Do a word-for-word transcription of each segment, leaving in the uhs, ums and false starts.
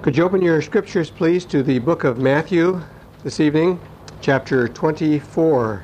Could you open your scriptures, please, to the book of Matthew this evening, chapter twenty-four.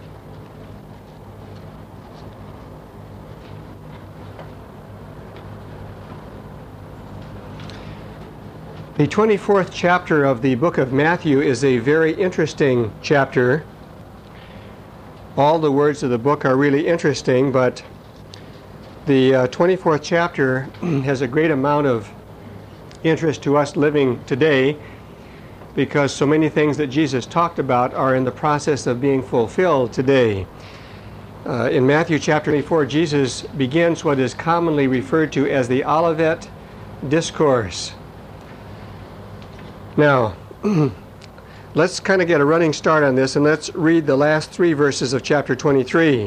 The twenty-fourth chapter of the book of Matthew is a very interesting chapter. All the words of the book are really interesting, but the uh, twenty-fourth chapter has a great amount of interest to us living today, because so many things that Jesus talked about are in the process of being fulfilled today. Uh, in Matthew chapter twenty-four, Jesus begins what is commonly referred to as the Olivet Discourse. Now, let's kind of get a running start on this, and let's read the last three verses of chapter twenty-three.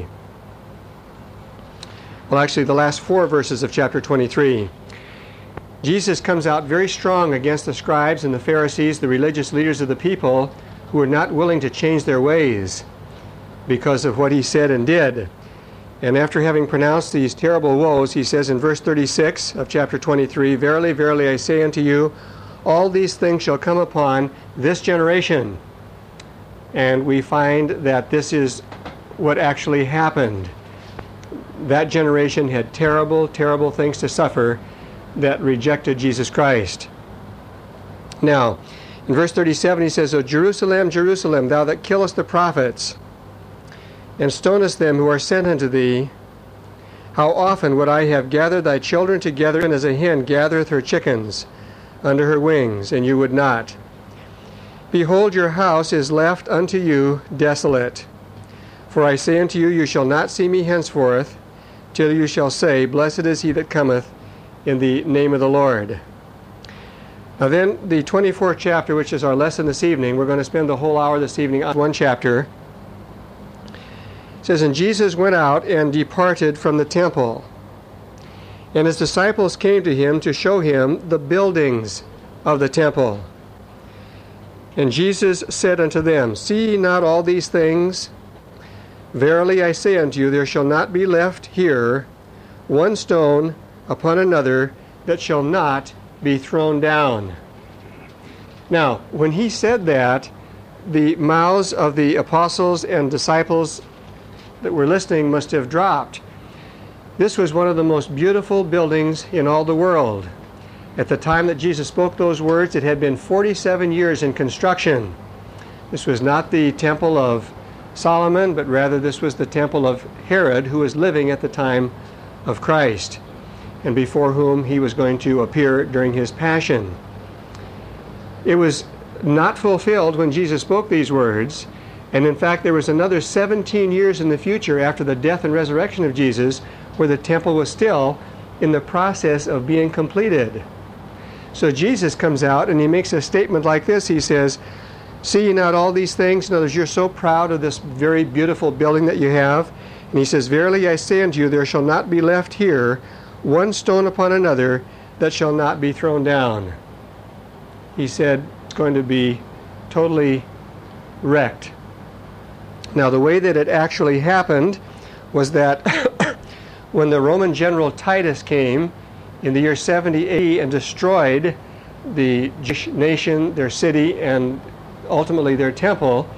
Well, actually, the last four verses of chapter twenty-three. Jesus comes out very strong against the scribes and the Pharisees, the religious leaders of the people, who were not willing to change their ways because of what he said and did. And after having pronounced these terrible woes, he says in verse thirty-six of chapter twenty-three, "Verily, verily, I say unto you, all these things shall come upon this generation." And we find that this is what actually happened. That generation had terrible, terrible things to suffer that rejected Jesus Christ. Now, in verse thirty-seven he says, "O Jerusalem, Jerusalem, thou that killest the prophets, and stonest them who are sent unto thee, how often would I have gathered thy children together, and as a hen gathereth her chickens under her wings, and you would not. Behold, your house is left unto you desolate. For I say unto you, you shall not see me henceforth, till you shall say, Blessed is he that cometh in the name of the Lord." Now then, the twenty-fourth chapter, which is our lesson this evening, we're going to spend the whole hour this evening on one chapter. It says, "And Jesus went out and departed from the temple. And his disciples came to him to show him the buildings of the temple. And Jesus said unto them, See ye not all these things? Verily I say unto you, there shall not be left here one stone upon another that shall not be thrown down." Now, when he said that, the mouths of the apostles and disciples that were listening must have dropped. This was one of the most beautiful buildings in all the world. At the time that Jesus spoke those words, it had been forty-seven years in construction. This was not the temple of Solomon, but rather this was the temple of Herod, who was living at the time of Christ, and before whom he was going to appear during his passion. It was not fulfilled when Jesus spoke these words, and in fact there was another seventeen years in the future after the death and resurrection of Jesus where the temple was still in the process of being completed. So Jesus comes out and he makes a statement like this. He says, "See ye not all these things?" In other words, you're so proud of this very beautiful building that you have. And he says, "Verily I say unto you, there shall not be left here one stone upon another that shall not be thrown down." He said it's going to be totally wrecked. Now, the way that it actually happened was that when the Roman general Titus came in the year seventy A D and destroyed the Jewish nation, their city, and ultimately their temple,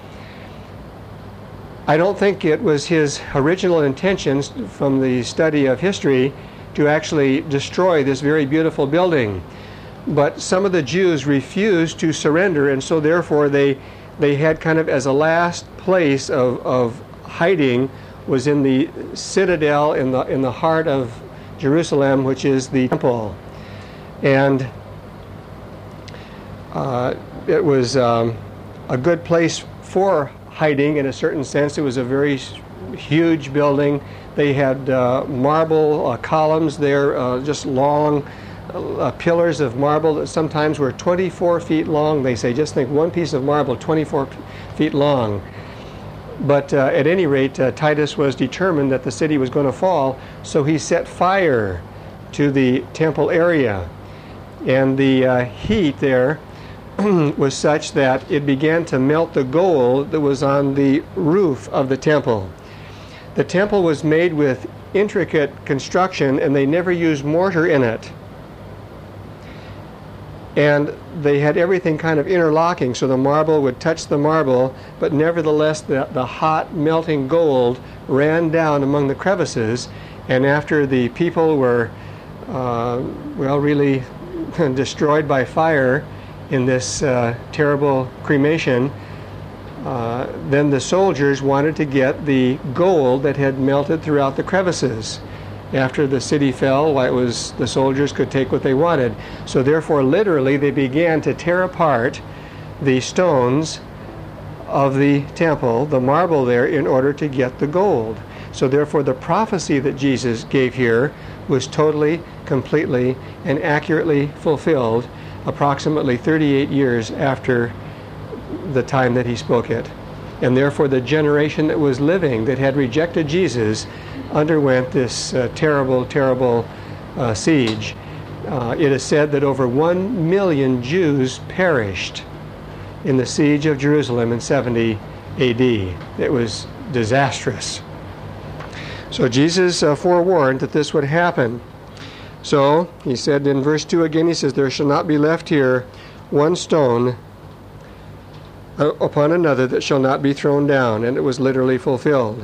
I don't think it was his original intentions from the study of history to actually destroy this very beautiful building. But some of the Jews refused to surrender, and so therefore they they had kind of as a last place of, of hiding was in the citadel in the in the heart of Jerusalem, which is the temple. And uh, it was um, a good place for hiding in a certain sense. It was a very huge building. They had uh, marble uh, columns there, uh, just long uh, pillars of marble that sometimes were twenty-four feet long. They say, just think, one piece of marble, twenty-four feet long. But uh, at any rate, uh, Titus was determined that the city was going to fall, so he set fire to the temple area. And the uh, heat there was such that it began to melt the gold that was on the roof of the temple. The temple was made with intricate construction, and they never used mortar in it. And they had everything kind of interlocking, so the marble would touch the marble, but nevertheless the, the hot melting gold ran down among the crevices. And after the people were, uh, well, really destroyed by fire in this uh, terrible cremation, uh, then the soldiers wanted to get the gold that had melted throughout the crevices. After the city fell, why it was the soldiers could take what they wanted. So therefore, literally, they began to tear apart the stones of the temple, the marble there, in order to get the gold. So therefore, the prophecy that Jesus gave here was totally, completely, and accurately fulfilled approximately thirty-eight years after the time that he spoke it. And therefore, the generation that was living, that had rejected Jesus, underwent this uh, terrible, terrible uh, siege. Uh, it is said that over one million Jews perished in the siege of Jerusalem in seventy A D. It was disastrous. So Jesus uh, forewarned that this would happen. So he said in verse two again, he says, "There shall not be left here one stone uh, upon another that shall not be thrown down." And it was literally fulfilled.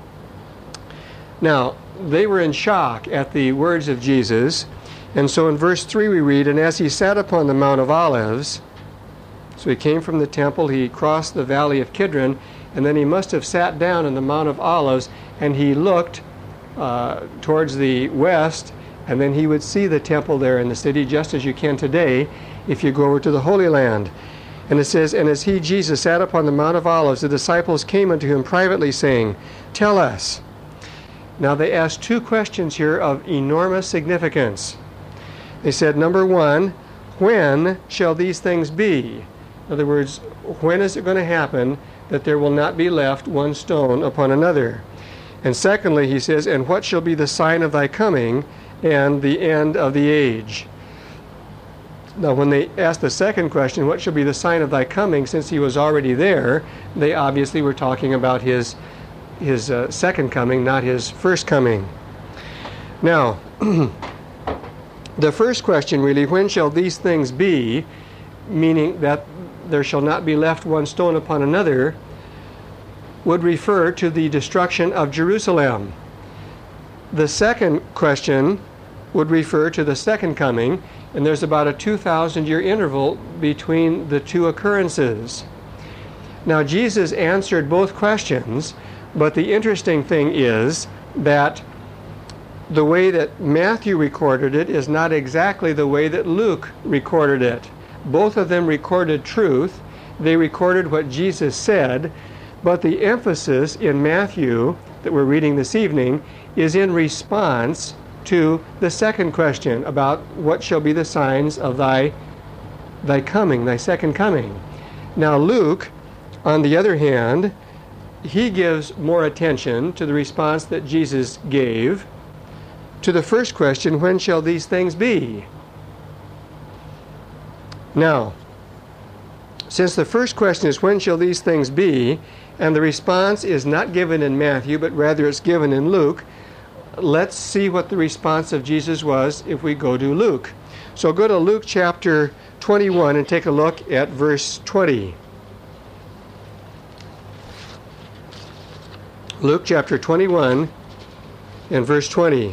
Now, they were in shock at the words of Jesus. And so in verse three we read, "And as he sat upon the Mount of Olives," so he came from the temple, he crossed the valley of Kidron, and then he must have sat down in the Mount of Olives, and he looked uh, towards the west, and then he would see the temple there in the city, just as you can today if you go over to the Holy Land. And it says, "And as he, Jesus, sat upon the Mount of Olives, the disciples came unto him privately, saying, Tell us." Now they asked two questions here of enormous significance. They said, number one, when shall these things be? In other words, when is it going to happen that there will not be left one stone upon another? And secondly, he says, "And what shall be the sign of thy coming and the end of the age?" Now when they asked the second question, what shall be the sign of thy coming, since he was already there, they obviously were talking about his his uh, second coming, not his first coming. Now, the first question really, when shall these things be, meaning that there shall not be left one stone upon another, would refer to the destruction of Jerusalem. The second question would refer to the second coming, and there's about a two thousand year interval between the two occurrences. Now, Jesus answered both questions, but the interesting thing is that the way that Matthew recorded it is not exactly the way that Luke recorded it. Both of them recorded truth. They recorded what Jesus said, but the emphasis in Matthew that we're reading this evening is in response to the second question about what shall be the signs of thy thy coming, thy second coming. Now Luke, on the other hand, he gives more attention to the response that Jesus gave to the first question, when shall these things be? Now, since the first question is when shall these things be, and the response is not given in Matthew, but rather it's given in Luke, let's see what the response of Jesus was if we go to Luke. So go to Luke chapter twenty-one and take a look at verse twenty. Luke chapter twenty-one and verse twenty.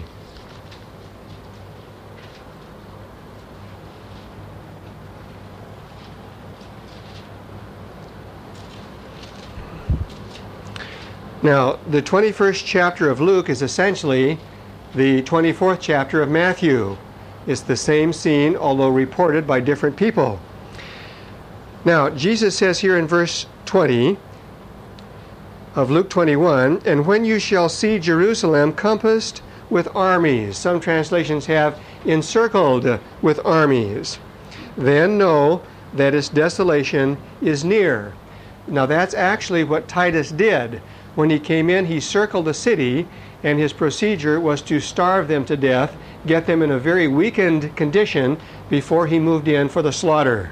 Now, the twenty-first chapter of Luke is essentially the twenty-fourth chapter of Matthew. It's the same scene, although reported by different people. Now, Jesus says here in verse twenty of Luke twenty-one, "And when you shall see Jerusalem compassed with armies," some translations have encircled with armies, "then know that its desolation is near." Now that's actually what Titus did. When he came in, he circled the city, and his procedure was to starve them to death, get them in a very weakened condition before he moved in for the slaughter.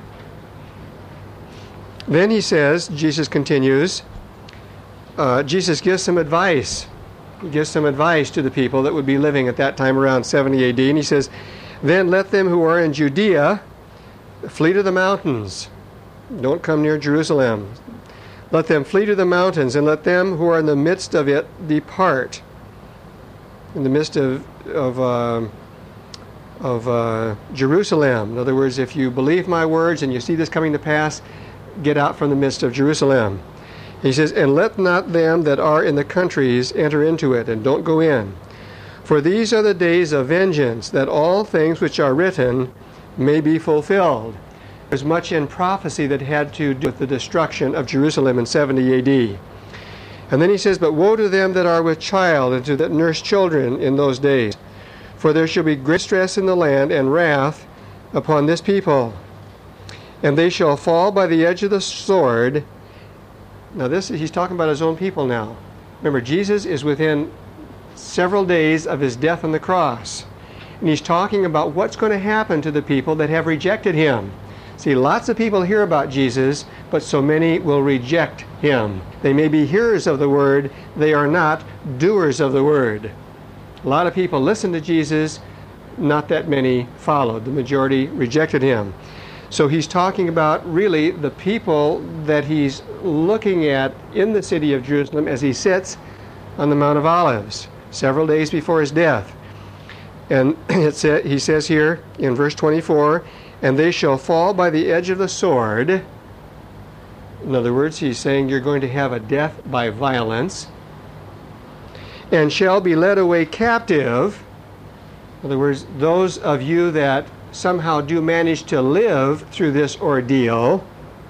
Then he says, Jesus continues, uh, Jesus gives some advice. He gives some advice to the people that would be living at that time around seventy A D, and he says, "Then let them who are in Judea," flee to the mountains. Don't come near Jerusalem. Let them flee to the mountains, and let them who are in the midst of it depart. In the midst of of uh, of uh, Jerusalem. In other words, if you believe my words and you see this coming to pass, get out from the midst of Jerusalem. He says, and let not them that are in the countries enter into it, and don't go in. For these are the days of vengeance, that all things which are written may be fulfilled. There's much in prophecy that had to do with the destruction of Jerusalem in seventy A D. And then he says, but woe to them that are with child, and to that nurse children in those days. For there shall be great stress in the land, and wrath upon this people. And they shall fall by the edge of the sword. Now this, he's talking about his own people now. Remember, Jesus is within several days of his death on the cross. And he's talking about what's going to happen to the people that have rejected him. See, lots of people hear about Jesus, but so many will reject him. They may be hearers of the word, they are not doers of the word. A lot of people listened to Jesus, not that many followed. The majority rejected him. So he's talking about really the people that he's looking at in the city of Jerusalem as he sits on the Mount of Olives, several days before his death. And it sa- he says here in verse twenty-four, and they shall fall by the edge of the sword. In other words, he's saying you're going to have a death by violence. And shall be led away captive. In other words, those of you that somehow do manage to live through this ordeal,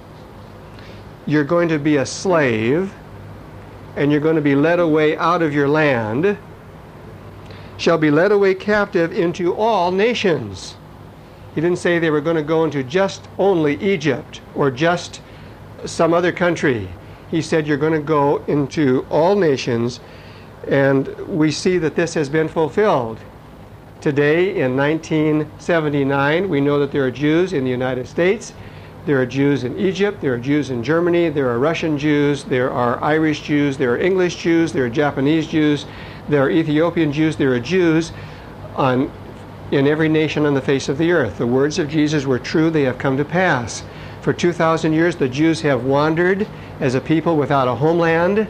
you're going to be a slave, and you're going to be led away out of your land. Shall be led away captive into all nations. He didn't say they were going to go into just only Egypt or just some other country. He said you're going to go into all nations, and we see that this has been fulfilled. Today, in nineteen seventy-nine, we know that there are Jews in the United States, there are Jews in Egypt, there are Jews in Germany, there are Russian Jews, there are Irish Jews, there are English Jews, there are Japanese Jews, there are Ethiopian Jews, there are Jews on in every nation on the face of the earth. The words of Jesus were true, they have come to pass. For two thousand years, the Jews have wandered as a people without a homeland.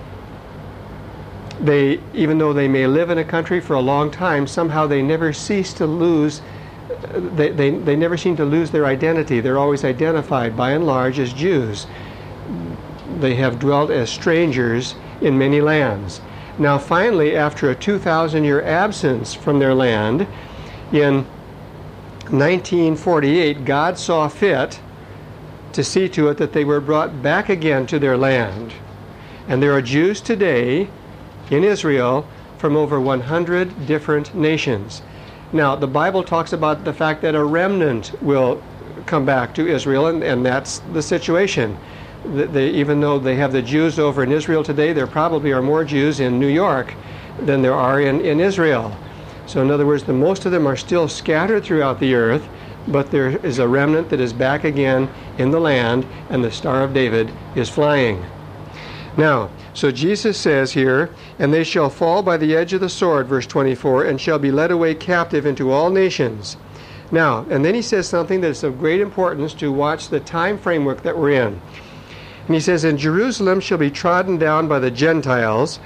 They, even though they may live in a country for a long time, somehow they never cease to lose, they, they, they never seem to lose their identity. They're always identified, by and large, as Jews. They have dwelt as strangers in many lands. Now finally, after a two thousand year absence from their land, in nineteen forty-eight, God saw fit to see to it that they were brought back again to their land. And there are Jews today in Israel from over one hundred different nations. Now, the Bible talks about the fact that a remnant will come back to Israel, and, and that's the situation. They, even though they have the Jews over in Israel today, there probably are more Jews in New York than there are in, in Israel. So in other words, the most of them are still scattered throughout the earth, but there is a remnant that is back again in the land, and the Star of David is flying. Now, so Jesus says here, and they shall fall by the edge of the sword, verse twenty-four, and shall be led away captive into all nations. Now, and then he says something that is of great importance to watch the time framework that we're in. And he says, and Jerusalem shall be trodden down by the Gentiles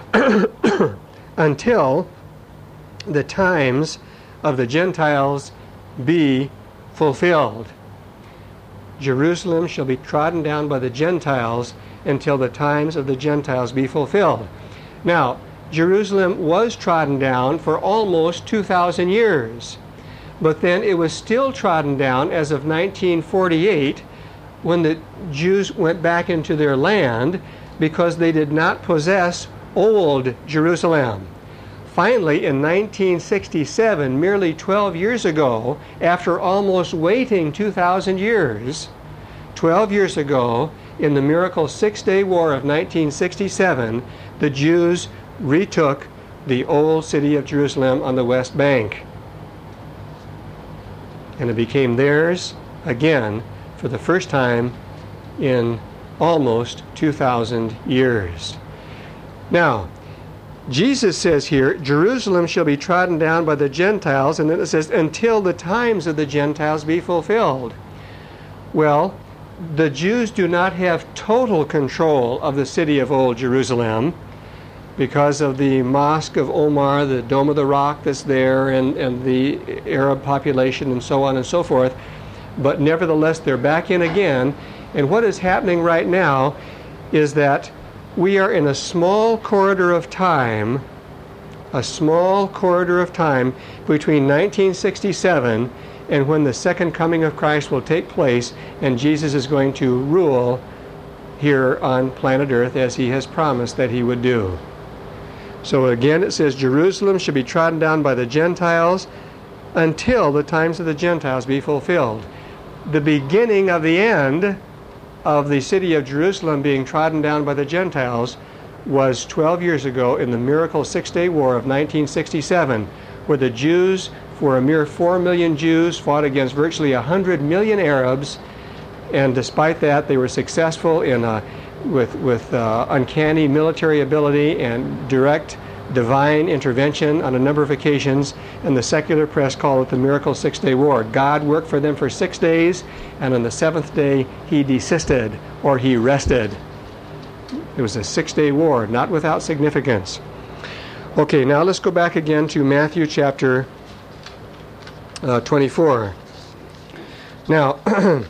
until the times of the Gentiles be fulfilled. Jerusalem shall be trodden down by the Gentiles until the times of the Gentiles be fulfilled. Now, Jerusalem was trodden down for almost two thousand years, but then it was still trodden down as of nineteen forty-eight, when the Jews went back into their land because they did not possess old Jerusalem. Finally, in nineteen sixty-seven, merely twelve years ago, after almost waiting two thousand years, twelve years ago, in the miracle Six-Day War of nineteen sixty-seven, the Jews retook the old city of Jerusalem on the West Bank. And it became theirs again for the first time in almost two thousand years. Now, Jesus says here, Jerusalem shall be trodden down by the Gentiles, and then it says, until the times of the Gentiles be fulfilled. Well, the Jews do not have total control of the city of Old Jerusalem because of the Mosque of Omar, the Dome of the Rock that's there, and, and the Arab population and so on and so forth. But nevertheless, they're back in again. And what is happening right now is that we are in a small corridor of time, a small corridor of time between nineteen sixty-seven and when the second coming of Christ will take place, and Jesus is going to rule here on planet Earth as he has promised that he would do. So again it says, Jerusalem should be trodden down by the Gentiles until the times of the Gentiles be fulfilled. The beginning of the end of the city of Jerusalem being trodden down by the Gentiles was twelve years ago in the miracle Six-Day War of nineteen sixty-seven, where the Jews, for a mere four million Jews, fought against virtually one hundred million Arabs, and despite that they were successful in uh, with, with uh, uncanny military ability and direct divine intervention on a number of occasions, and the secular press called it the miracle Six-Day War. God worked for them for six days, and on the seventh day he desisted, or he rested. It was a six-day war, not without significance. Okay, now let's go back again to Matthew chapter uh, twenty-four. Now,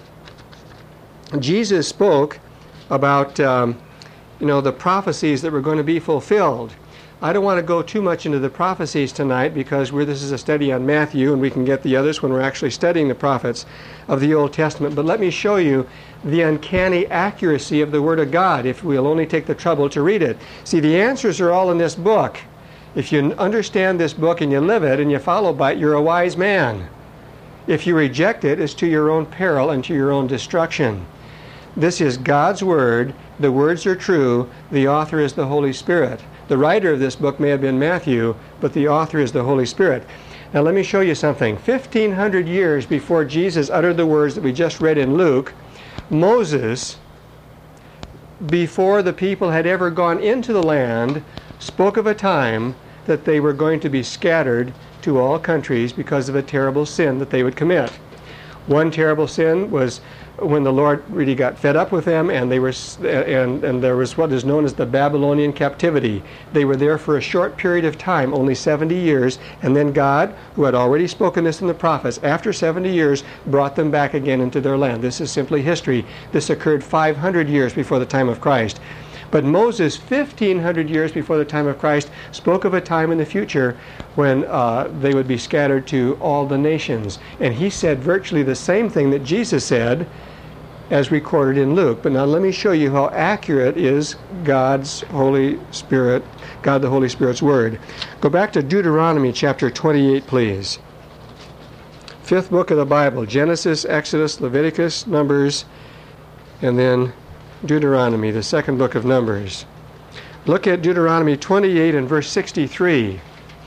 Jesus spoke about um, you know, the prophecies that were going to be fulfilled. I don't want to go too much into the prophecies tonight because we're, this is a study on Matthew, and we can get the others when we're actually studying the prophets of the Old Testament. But let me show you the uncanny accuracy of the Word of God if we'll only take the trouble to read it. See, the answers are all in this book. If you understand this book and you live it and you follow by it, you're a wise man. If you reject it, it's to your own peril and to your own destruction. This is God's Word. The words are true. The author is the Holy Spirit. The writer of this book may have been Matthew, but the author is the Holy Spirit. Now let me show you something. fifteen hundred years before Jesus uttered the words that we just read in Luke, Moses, before the people had ever gone into the land, spoke of a time that they were going to be scattered to all countries because of a terrible sin that they would commit. One terrible sin was when the Lord really got fed up with them, and they were, and and there was what is known as the Babylonian captivity. They were there for a short period of time, only seventy years, and then God, who had already spoken this in the prophets, after seventy years, brought them back again into their land. This is simply history. This occurred five hundred years before the time of Christ. But Moses, fifteen hundred years before the time of Christ, spoke of a time in the future when uh, they would be scattered to all the nations. And he said virtually the same thing that Jesus said as recorded in Luke. But now let me show you how accurate is God's Holy Spirit, God the Holy Spirit's Word. Go back to Deuteronomy chapter twenty-eight, please. Fifth book of the Bible, Genesis, Exodus, Leviticus, Numbers, and then Deuteronomy, the second book of Numbers. Look at Deuteronomy twenty-eight and verse sixty-three.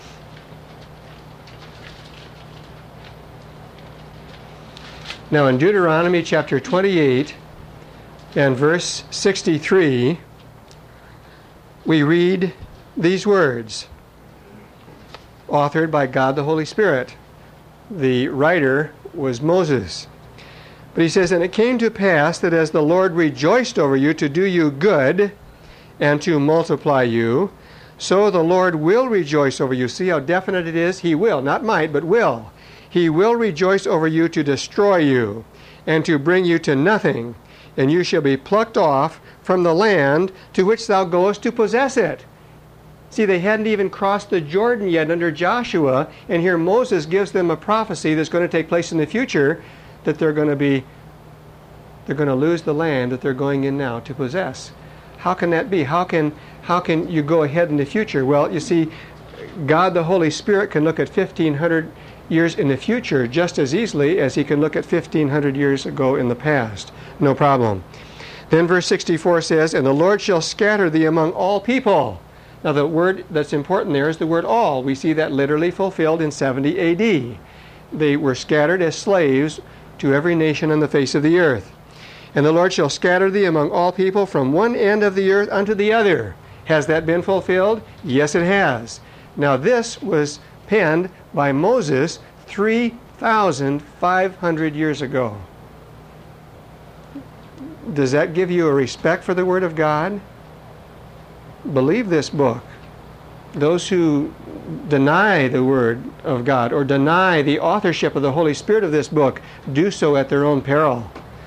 Now in Deuteronomy chapter twenty-eight and verse sixty-three, we read these words, authored by God the Holy Spirit. The writer was Moses. But he says, and it came to pass that as the Lord rejoiced over you to do you good and to multiply you, so the Lord will rejoice over you. See how definite it is? He will, not might, but will. He will rejoice over you to destroy you and to bring you to nothing, and you shall be plucked off from the land to which thou goest to possess it. See, they hadn't even crossed the Jordan yet under Joshua, and here Moses gives them a prophecy that's going to take place in the future, that they're going to be, they're going to lose the land that they're going in now to possess. How can that be? How can, how can you go ahead in the future? Well, you see, God the Holy Spirit can look at fifteen hundred years in the future just as easily as he can look at fifteen hundred years ago in the past. No problem. Then verse sixty-four says, and the Lord shall scatter thee among all people. Now the word that's important there is the word all. We see that literally fulfilled in seventy A D. They were scattered as slaves to every nation on the face of the earth. And the Lord shall scatter thee among all people from one end of the earth unto the other. Has that been fulfilled? Yes, it has. Now this was penned by Moses three thousand five hundred years ago. Does that give you a respect for the Word of God? Believe this book. Those who deny the Word of God or deny the authorship of the Holy Spirit of this book do so at their own peril.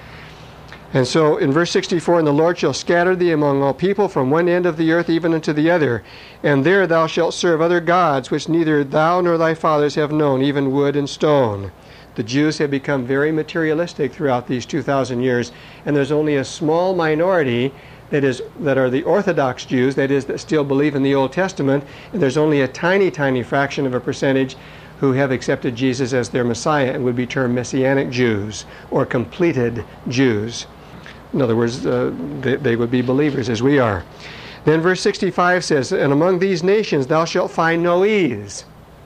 And so in verse sixty-four, and the Lord shall scatter thee among all people from one end of the earth even unto the other. And there thou shalt serve other gods, which neither thou nor thy fathers have known, even wood and stone. The Jews have become very materialistic throughout these two thousand years, and there's only a small minority that is that are the Orthodox Jews, that is, that still believe in the Old Testament, and there's only a tiny, tiny fraction of a percentage who have accepted Jesus as their Messiah and would be termed Messianic Jews or completed Jews. In other words, uh, they, they would be believers as we are. Then verse sixty-five says, and among these nations thou shalt find no ease.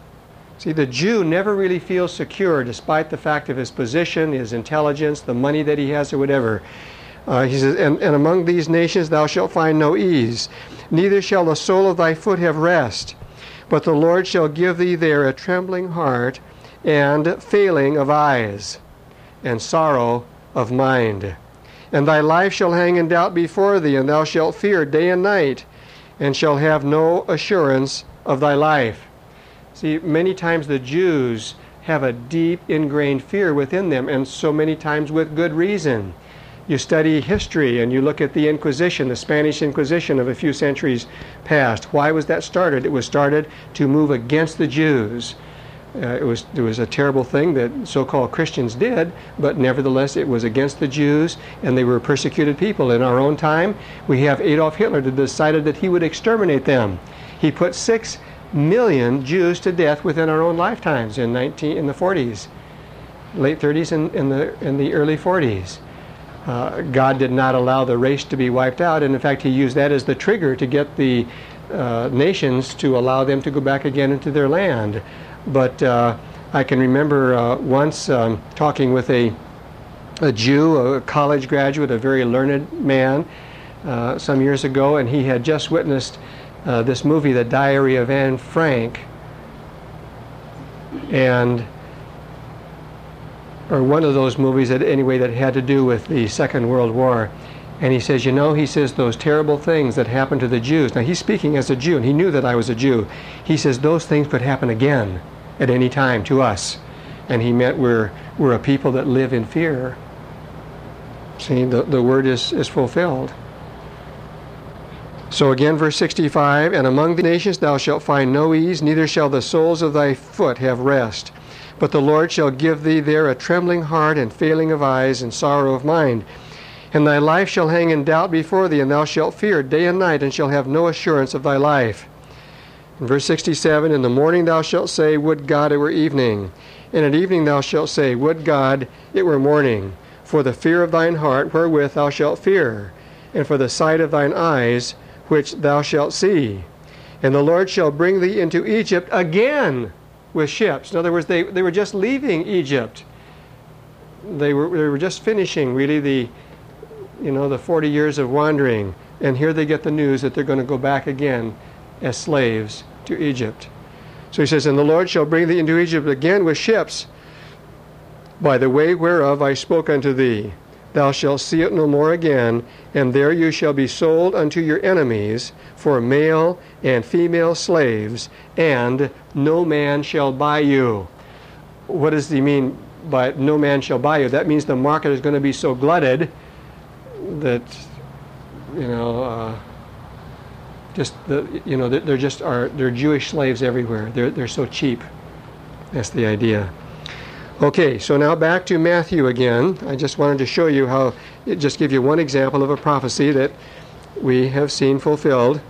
See, the Jew never really feels secure despite the fact of his position, his intelligence, the money that he has or whatever. Uh, he says, and, and among these nations thou shalt find no ease, neither shall the sole of thy foot have rest. But the Lord shall give thee there a trembling heart, and failing of eyes, and sorrow of mind. And thy life shall hang in doubt before thee, and thou shalt fear day and night, and shall have no assurance of thy life. See, many times the Jews have a deep ingrained fear within them, and so many times with good reason. You study history and you look at the Inquisition, the Spanish Inquisition of a few centuries past. Why was that started? It was started to move against the Jews. Uh, it was it was a terrible thing that so-called Christians did, but nevertheless it was against the Jews, and they were persecuted people. In our own time, we have Adolf Hitler that decided that he would exterminate them. He put six million Jews to death within our own lifetimes in nineteen in the forties, late thirties and in the in the early forties. Uh, God did not allow the race to be wiped out, and in fact he used that as the trigger to get the uh, nations to allow them to go back again into their land. But uh, I can remember uh, once um, talking with a, a Jew, a college graduate, a very learned man, uh, some years ago, and he had just witnessed uh, this movie, The Diary of Anne Frank, and or one of those movies that anyway that had to do with the Second World War. And he says, you know, he says, those terrible things that happened to the Jews. Now, he's speaking as a Jew, and he knew that I was a Jew. He says, those things could happen again at any time to us. And he meant we're, we're a people that live in fear. See, the, the word is, is fulfilled. So again, verse sixty-five, and among the nations thou shalt find no ease, neither shall the soles of thy foot have rest. But the Lord shall give thee there a trembling heart, and failing of eyes, and sorrow of mind. And thy life shall hang in doubt before thee, and thou shalt fear day and night, and shall have no assurance of thy life. In verse sixty-seven, in the morning thou shalt say, would God it were evening. And at evening thou shalt say, would God it were morning. For the fear of thine heart wherewith thou shalt fear, and for the sight of thine eyes which thou shalt see. And the Lord shall bring thee into Egypt again with ships. In other words, they, they were just leaving Egypt. They were, they were just finishing, really, the you know, the forty years of wandering, and here they get the news that they're going to go back again as slaves to Egypt. So he says, and the Lord shall bring thee into Egypt again with ships, by the way whereof I spoke unto thee. Thou shalt see it no more again, and there you shall be sold unto your enemies for male and female slaves, and no man shall buy you. What does he mean by no man shall buy you? That means the market is going to be so glutted that, you know, uh, just the, you know, they're just are they're Jewish slaves everywhere. They're they're so cheap. That's the idea. Okay, so now back to Matthew again. I just wanted to show you how, just give you one example of a prophecy that we have seen fulfilled.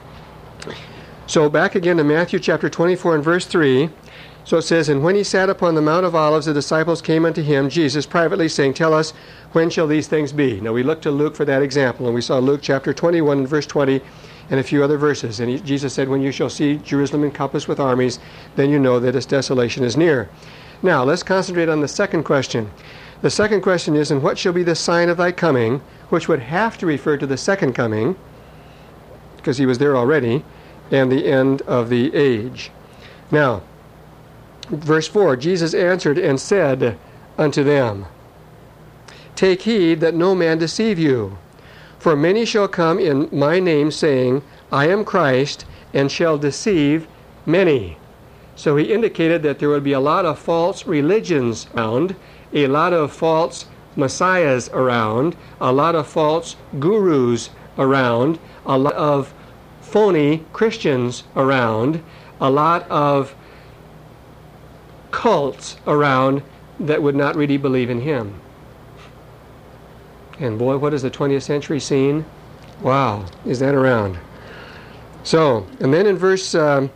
So back again to Matthew chapter twenty-four and verse three. So it says, and when he sat upon the Mount of Olives, the disciples came unto him, Jesus, privately, saying, tell us, when shall these things be? Now we looked to Luke for that example, and we saw Luke chapter twenty-one and verse twenty, and a few other verses. And he, Jesus said, when you shall see Jerusalem encompassed with armies, then you know that its desolation is near. Now, let's concentrate on the second question. The second question is, and what shall be the sign of thy coming, which would have to refer to the second coming, because he was there already, and the end of the age. Now, verse four, Jesus answered and said unto them, Take heed that no man deceive you. For many shall come in my name, saying, I am Christ, and shall deceive many. So he indicated that there would be a lot of false religions around, a lot of false messiahs around, a lot of false gurus around, a lot of phony Christians around, a lot of cults around that would not really believe in him. And boy, what has the twentieth century seen? Wow, is that around? So, and then in verse, um,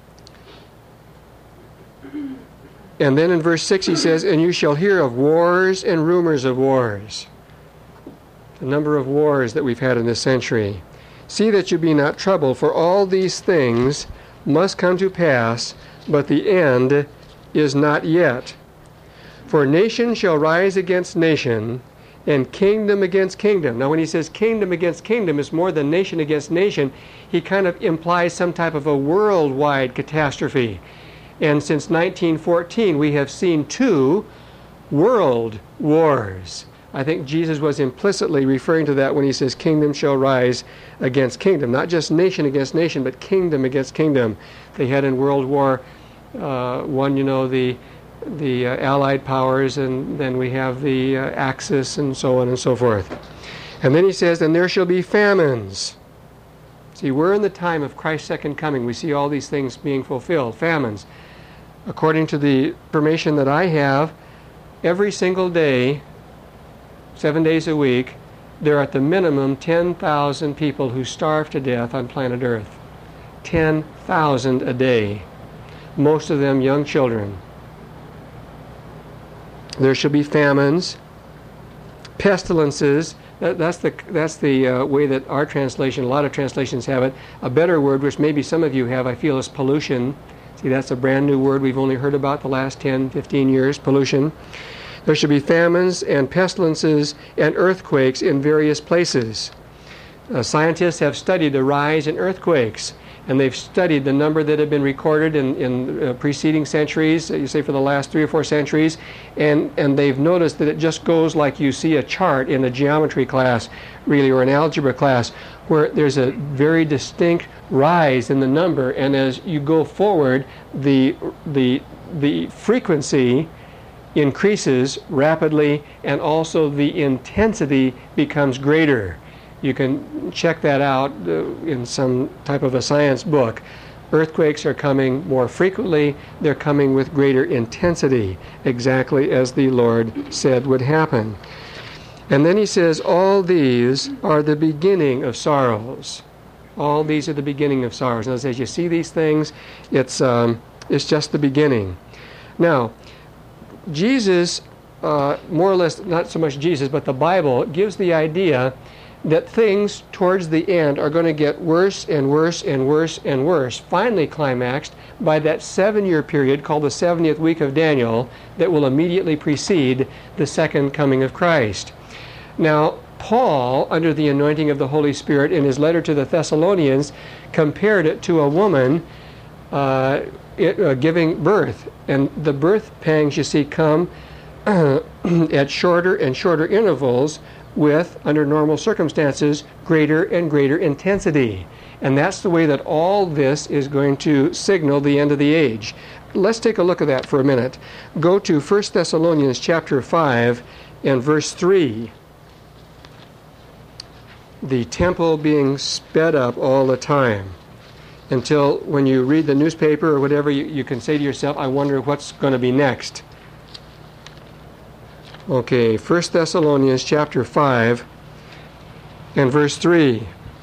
and then in verse six he says, And you shall hear of wars and rumors of wars. The number of wars that we've had in this century. See that you be not troubled, for all these things must come to pass, but the end is not yet. For nation shall rise against nation, and kingdom against kingdom. Now when he says kingdom against kingdom, it's more than nation against nation. He kind of implies some type of a worldwide catastrophe. And since nineteen fourteen, we have seen two world wars. I think Jesus was implicitly referring to that when he says kingdom shall rise against kingdom. Not just nation against nation, but kingdom against kingdom. They had in World War uh, One, you know, the the uh, Allied powers, and then we have the uh, Axis, and so on and so forth. And then he says, and there shall be famines. See, we're in the time of Christ's second coming. We see all these things being fulfilled. Famines. According to the information that I have, every single day, seven days a week, there are at the minimum ten thousand people who starve to death on planet Earth. ten thousand a day. Most of them young children. There shall be famines, pestilences. That, that's the that's the uh, way that our translation, a lot of translations have it. A better word, which maybe some of you have, I feel, is pollution. See, that's a brand new word we've only heard about the last ten, fifteen years, pollution. There shall be famines and pestilences and earthquakes in various places. Uh, scientists have studied the rise in earthquakes, and they've studied the number that have been recorded in, in uh, preceding centuries, uh, you say for the last three or four centuries, and, and they've noticed that it just goes like you see a chart in a geometry class, really, or an algebra class, where there's a very distinct rise in the number, and as you go forward, the, the, the frequency increases rapidly, and also the intensity becomes greater. You can check that out uh, in some type of a science book. Earthquakes are coming more frequently. They're coming with greater intensity, exactly as the Lord said would happen. And then he says, all these are the beginning of sorrows. All these are the beginning of sorrows. And as you see these things, it's, um, it's just the beginning. Now, Jesus, uh, more or less, not so much Jesus, but the Bible, gives the idea that things towards the end are going to get worse and worse and worse and worse, finally climaxed by that seven-year period called the seventieth week of Daniel that will immediately precede the second coming of Christ. Now, Paul, under the anointing of the Holy Spirit, in his letter to the Thessalonians, compared it to a woman uh, it, uh, giving birth. And the birth pangs, you see, come uh, at shorter and shorter intervals, with, under normal circumstances, greater and greater intensity. And that's the way that all this is going to signal the end of the age. Let's take a look at that for a minute. Go to First Thessalonians chapter five and verse three. The temple being sped up all the time, until when you read the newspaper or whatever, you, you can say to yourself, I wonder what's going to be next. Okay, First Thessalonians chapter five and verse three.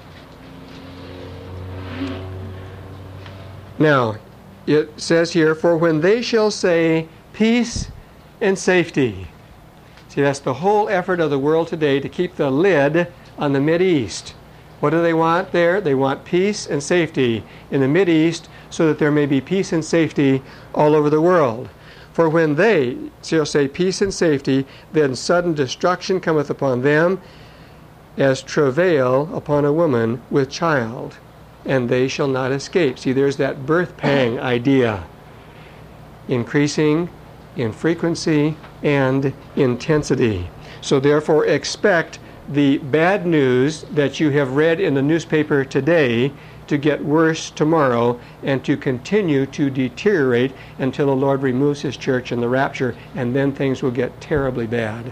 Now, it says here, for when they shall say peace and safety. See, that's the whole effort of the world today, to keep the lid on the Mideast. What do they want there? They want peace and safety in the Mideast, so that there may be peace and safety all over the world. For when they shall say peace and safety, then sudden destruction cometh upon them, as travail upon a woman with child. and they shall not escape. See, there's that birth pang idea, increasing in frequency and intensity. So therefore expect the bad news that you have read in the newspaper today to get worse tomorrow and to continue to deteriorate until the Lord removes his church in the rapture, and then things will get terribly bad.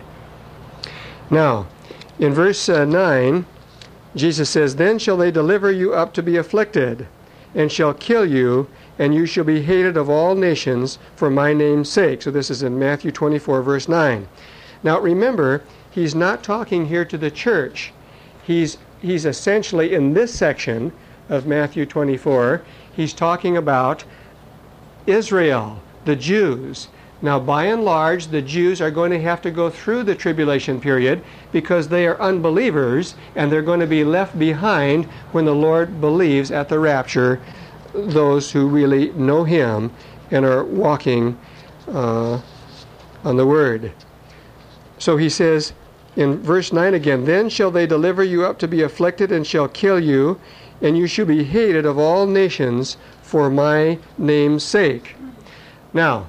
Now, in verse uh, nine, Jesus says, "Then shall they deliver you up to be afflicted, and shall kill you, and you shall be hated of all nations for my name's sake." So this is in Matthew twenty-four, verse nine. Now remember, he's not talking here to the church. He's, he's essentially, in this section of Matthew twenty-four, he's talking about Israel, the Jews. Now, by and large, the Jews are going to have to go through the tribulation period because they are unbelievers, and they're going to be left behind when the Lord believes at the rapture, those who really know him and are walking uh, on the Word. So he says in verse nine again, "Then shall they deliver you up to be afflicted, and shall kill you, and you shall be hated of all nations for my name's sake." Now,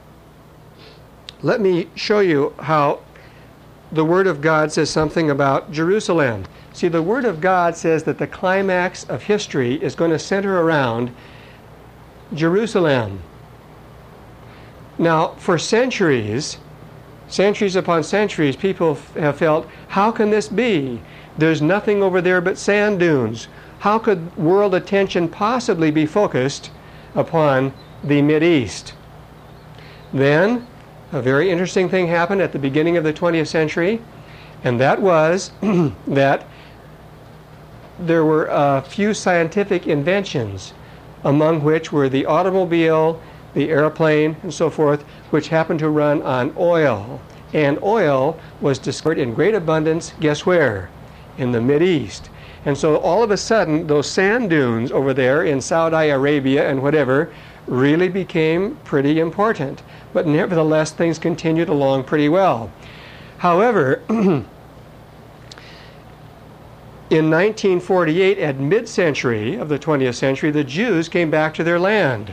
let me show you how the Word of God says something about Jerusalem. See, the Word of God says that the climax of history is going to center around Jerusalem. Now, for centuries, centuries upon centuries, people have felt, how can this be? There's nothing over there but sand dunes. How could world attention possibly be focused upon the Mideast? Then, a very interesting thing happened at the beginning of the twentieth century, and that was that there were a few scientific inventions, among which were the automobile, the airplane, and so forth, which happened to run on oil. And oil was discovered in great abundance, guess where? In the Mideast. And so all of a sudden, those sand dunes over there in Saudi Arabia and whatever really became pretty important. But nevertheless, things continued along pretty well. However, in nineteen forty-eight, at mid-century of the twentieth century, the Jews came back to their land.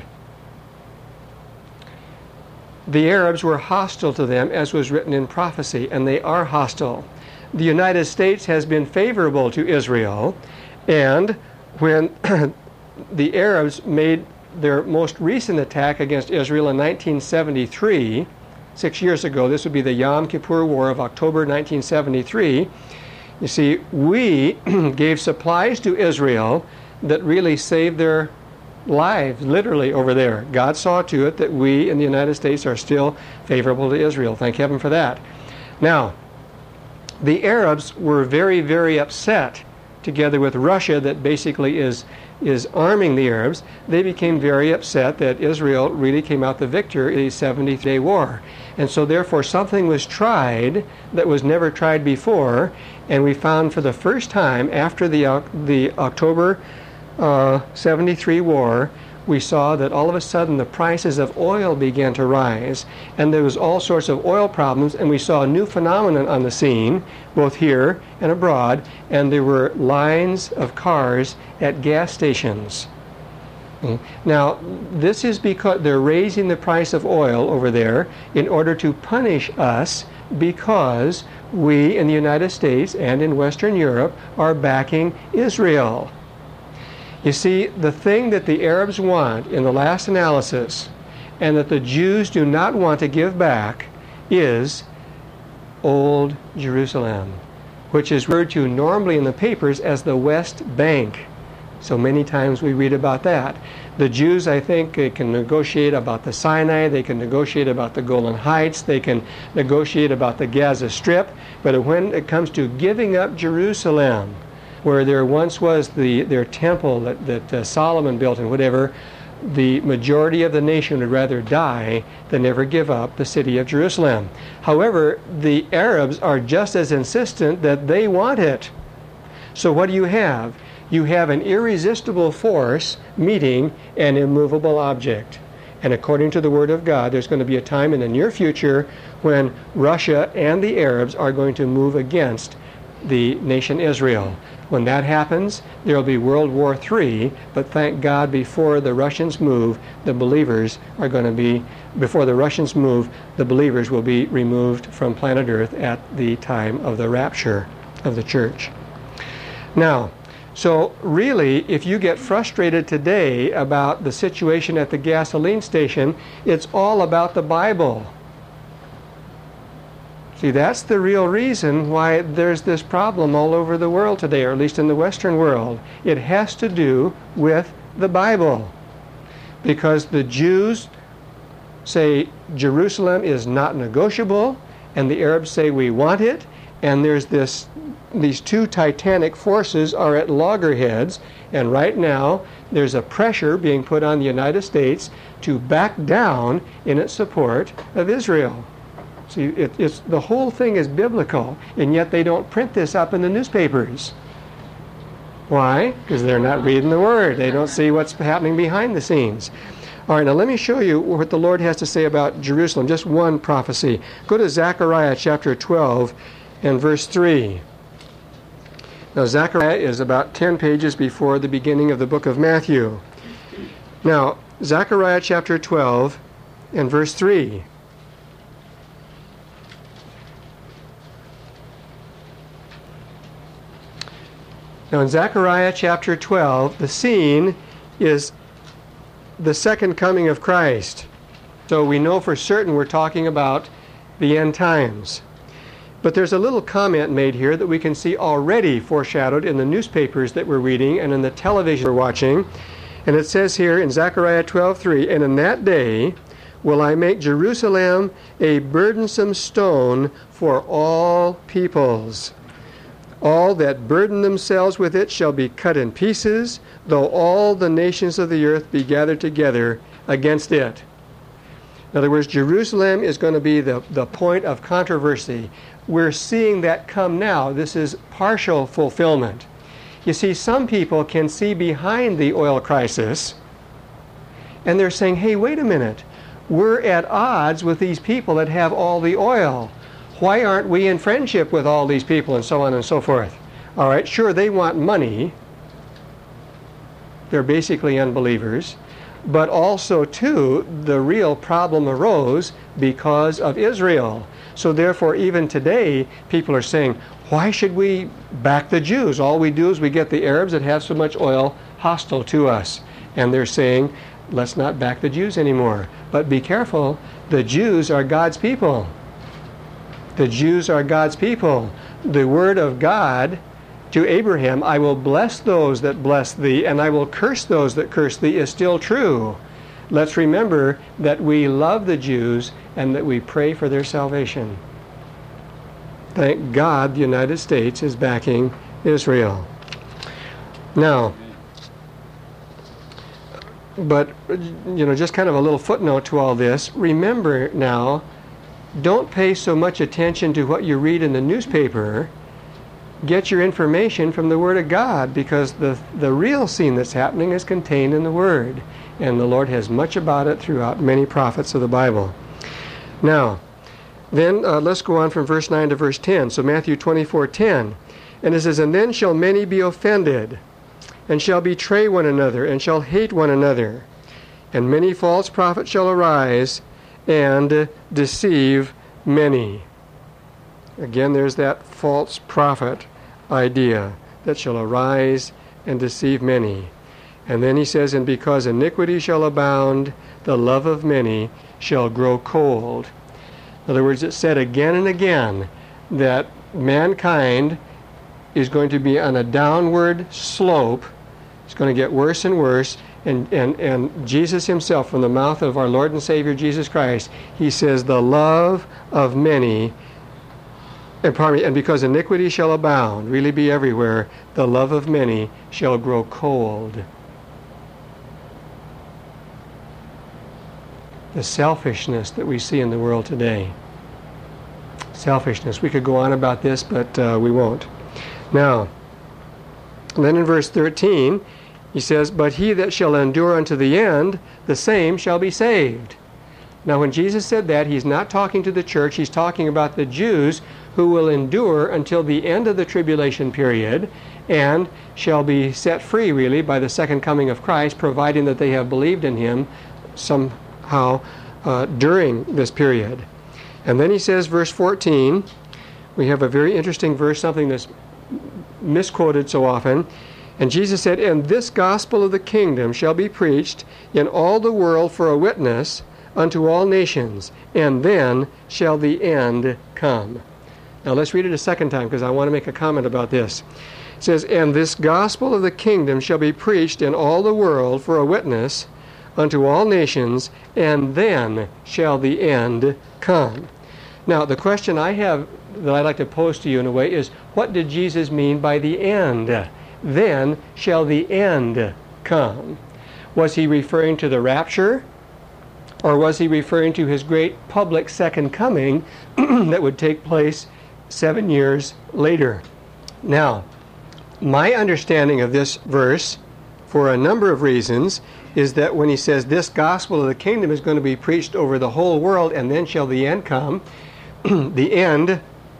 The Arabs were hostile to them, as was written in prophecy, and they are hostile. The United States has been favorable to Israel, and when the Arabs made their most recent attack against Israel in nineteen seventy-three, six years ago, this would be the Yom Kippur War of October nineteen seventy-three, you see, we gave supplies to Israel that really saved their lives, literally, over there. God saw to it that we in the United States are still favorable to Israel. Thank heaven for that. Now, the Arabs were very, very upset, together with Russia, that basically is is arming the Arabs. They became very upset that Israel really came out the victor in the seventy-day war. And so therefore something was tried that was never tried before, and we found for the first time after the, uh, the October uh, seventy-three war, we saw that all of a sudden the prices of oil began to rise, and there was all sorts of oil problems, and we saw a new phenomenon on the scene, both here and abroad, and there were lines of cars at gas stations. Now, this is because they're raising the price of oil over there in order to punish us, because we in the United States and in Western Europe are backing Israel. You see, the thing that the Arabs want in the last analysis, and that the Jews do not want to give back, is Old Jerusalem, which is referred to normally in the papers as the West Bank. So many times we read about that. The Jews, I think, they can negotiate about the Sinai, they can negotiate about the Golan Heights, they can negotiate about the Gaza Strip, but when it comes to giving up Jerusalem, where there once was the their temple that, that uh, Solomon built and whatever, the majority of the nation would rather die than ever give up the city of Jerusalem. However, the Arabs are just as insistent that they want it. So what do you have? You have an irresistible force meeting an immovable object. And according to the Word of God, there's going to be a time in the near future when Russia and the Arabs are going to move against the nation Israel. When that happens, there will be World War Three, but thank God before the Russians move, the believers are going to be, before the Russians move, the believers will be removed from planet Earth at the time of the rapture of the church. Now, so really, if you get frustrated today about the situation at the gasoline station, it's all about the Bible. See, that's the real reason why there's this problem all over the world today, or at least in the Western world. It has to do with the Bible. Because the Jews say Jerusalem is not negotiable, and the Arabs say we want it, and there's this these two titanic forces are at loggerheads, and right now there's a pressure being put on the United States to back down in its support of Israel. See, it, it's, the whole thing is biblical, and yet they don't print this up in the newspapers. Why? Because they're not reading the Word. They don't see what's happening behind the scenes. All right, now let me show you what the Lord has to say about Jerusalem. Just one prophecy. Go to Zechariah chapter twelve and verse three. Now, Zechariah is about ten pages before the beginning of the book of Matthew. Now, Zechariah chapter twelve and verse three. Now, in Zechariah chapter twelve, the scene is the second coming of Christ. So we know for certain we're talking about the end times. But there's a little comment made here that we can see already foreshadowed in the newspapers that we're reading and in the television we're watching. And it says here in Zechariah twelve three, "And in that day will I make Jerusalem a burdensome stone for all peoples. All that burden themselves with it shall be cut in pieces, though all the nations of the earth be gathered together against it." In other words, Jerusalem is going to be the, the point of controversy. We're seeing that come now. This is partial fulfillment. You see, some people can see behind the oil crisis, and they're saying, hey, wait a minute. We're at odds with these people that have all the oil. Why aren't we in friendship with all these people, and so on and so forth? All right, sure, they want money. They're basically unbelievers. But also, too, the real problem arose because of Israel. So therefore, even today, people are saying, why should we back the Jews? All we do is we get the Arabs that have so much oil hostile to us. And they're saying, let's not back the Jews anymore. But be careful, the Jews are God's people. The Jews are God's people. The word of God to Abraham, I will bless those that bless thee, and I will curse those that curse thee, is still true. Let's remember that we love the Jews and that we pray for their salvation. Thank God the United States is backing Israel. Now, but, you know, just kind of a little footnote to all this. Remember now, don't pay so much attention to what you read in the newspaper. Get your information from the Word of God, because the, the real scene that's happening is contained in the Word. And the Lord has much about it throughout many prophets of the Bible. Now, then uh, let's go on from verse nine to verse ten. So Matthew twenty-four ten. And it says, "And then shall many be offended, and shall betray one another, and shall hate one another. And many false prophets shall arise, and deceive many." Again, there's that false prophet idea that shall arise and deceive many. And then he says, "And because iniquity shall abound, the love of many shall grow cold." In other words, it's said again and again that mankind is going to be on a downward slope. It's going to get worse and worse. And, and, and Jesus himself, from the mouth of our Lord and Savior Jesus Christ, he says, the love of many, and, pardon me, and because iniquity shall abound, really be everywhere, the love of many shall grow cold. The selfishness that we see in the world today. Selfishness. We could go on about this, but uh, we won't. Now, then in verse thirteen, he says, "But he that shall endure unto the end, the same shall be saved." Now, when Jesus said that, he's not talking to the church. He's talking about the Jews who will endure until the end of the tribulation period. and shall be set free, really, by the second coming of Christ, providing that they have believed in him somehow uh, during this period. And then he says, verse fourteen, we have a very interesting verse, something that's misquoted so often. And Jesus said, "And this gospel of the kingdom shall be preached in all the world for a witness unto all nations, and then shall the end come." Now let's read it a second time, because I want to make a comment about this. It says, "And this gospel of the kingdom shall be preached in all the world for a witness unto all nations, and then shall the end come." Now the question I have that I'd like to pose to you in a way is, what did Jesus mean by the end? Then shall the end come. Was he referring to the rapture? Or was he referring to his great public second coming that would take place seven years later? Now, my understanding of this verse, for a number of reasons, is that when he says this gospel of the kingdom is going to be preached over the whole world and then shall the end come, the end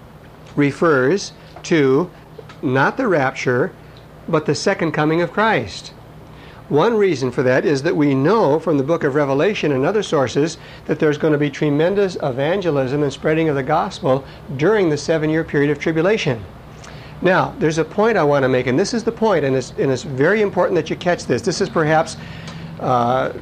refers to not the rapture, but the second coming of Christ. One reason for that is that we know from the book of Revelation and other sources that there's going to be tremendous evangelism and spreading of the gospel during the seven-year period of tribulation. Now, there's a point I want to make, and this is the point, and it's, and it's very important that you catch this. This is perhaps uh,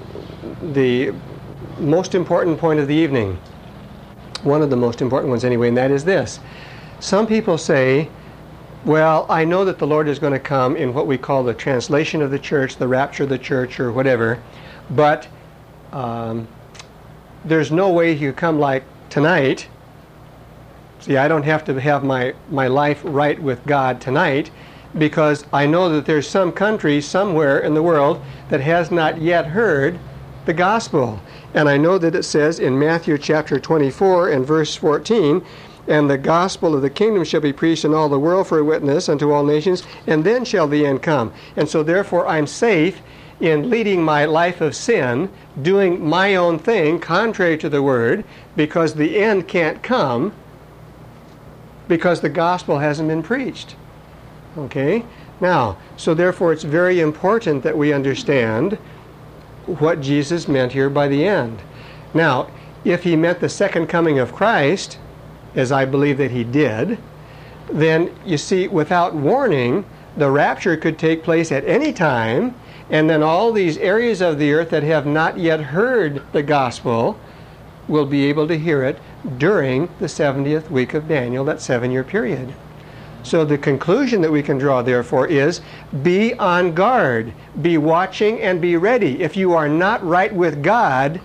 the most important point of the evening. One of the most important ones anyway, and that is this. Some people say, well, I know that the Lord is going to come in what we call the translation of the church, the rapture of the church, or whatever, but um, there's no way he could come like tonight. See, I don't have to have my, my life right with God tonight, because I know that there's some country somewhere in the world that has not yet heard the gospel. And I know that it says in Matthew chapter twenty-four and verse fourteen, "And the gospel of the kingdom shall be preached in all the world for a witness unto all nations, and then shall the end come." And so therefore I'm safe in leading my life of sin, doing my own thing contrary to the word, because the end can't come because the gospel hasn't been preached. Okay? Now, so therefore it's very important that we understand what Jesus meant here by the end. Now, if he meant the second coming of Christ, as I believe that he did, then you see, without warning, the rapture could take place at any time, and then all these areas of the earth that have not yet heard the gospel will be able to hear it during the seventieth week of Daniel, that seven-year period. So the conclusion that we can draw, therefore, is be on guard, be watching, and be ready. If you are not right with God,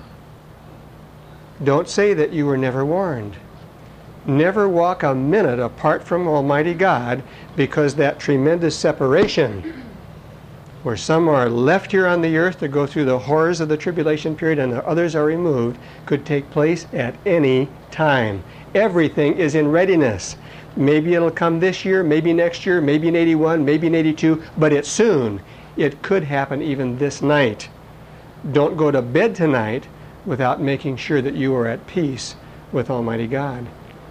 don't say that you were never warned. Never walk a minute apart from Almighty God, because that tremendous separation, where some are left here on the earth to go through the horrors of the tribulation period and the others are removed, could take place at any time. Everything is in readiness. Maybe it'll come this year, maybe next year, maybe in eighty-one, maybe in eighty-two, but it's soon. It could happen even this night. Don't go to bed tonight without making sure that you are at peace with Almighty God.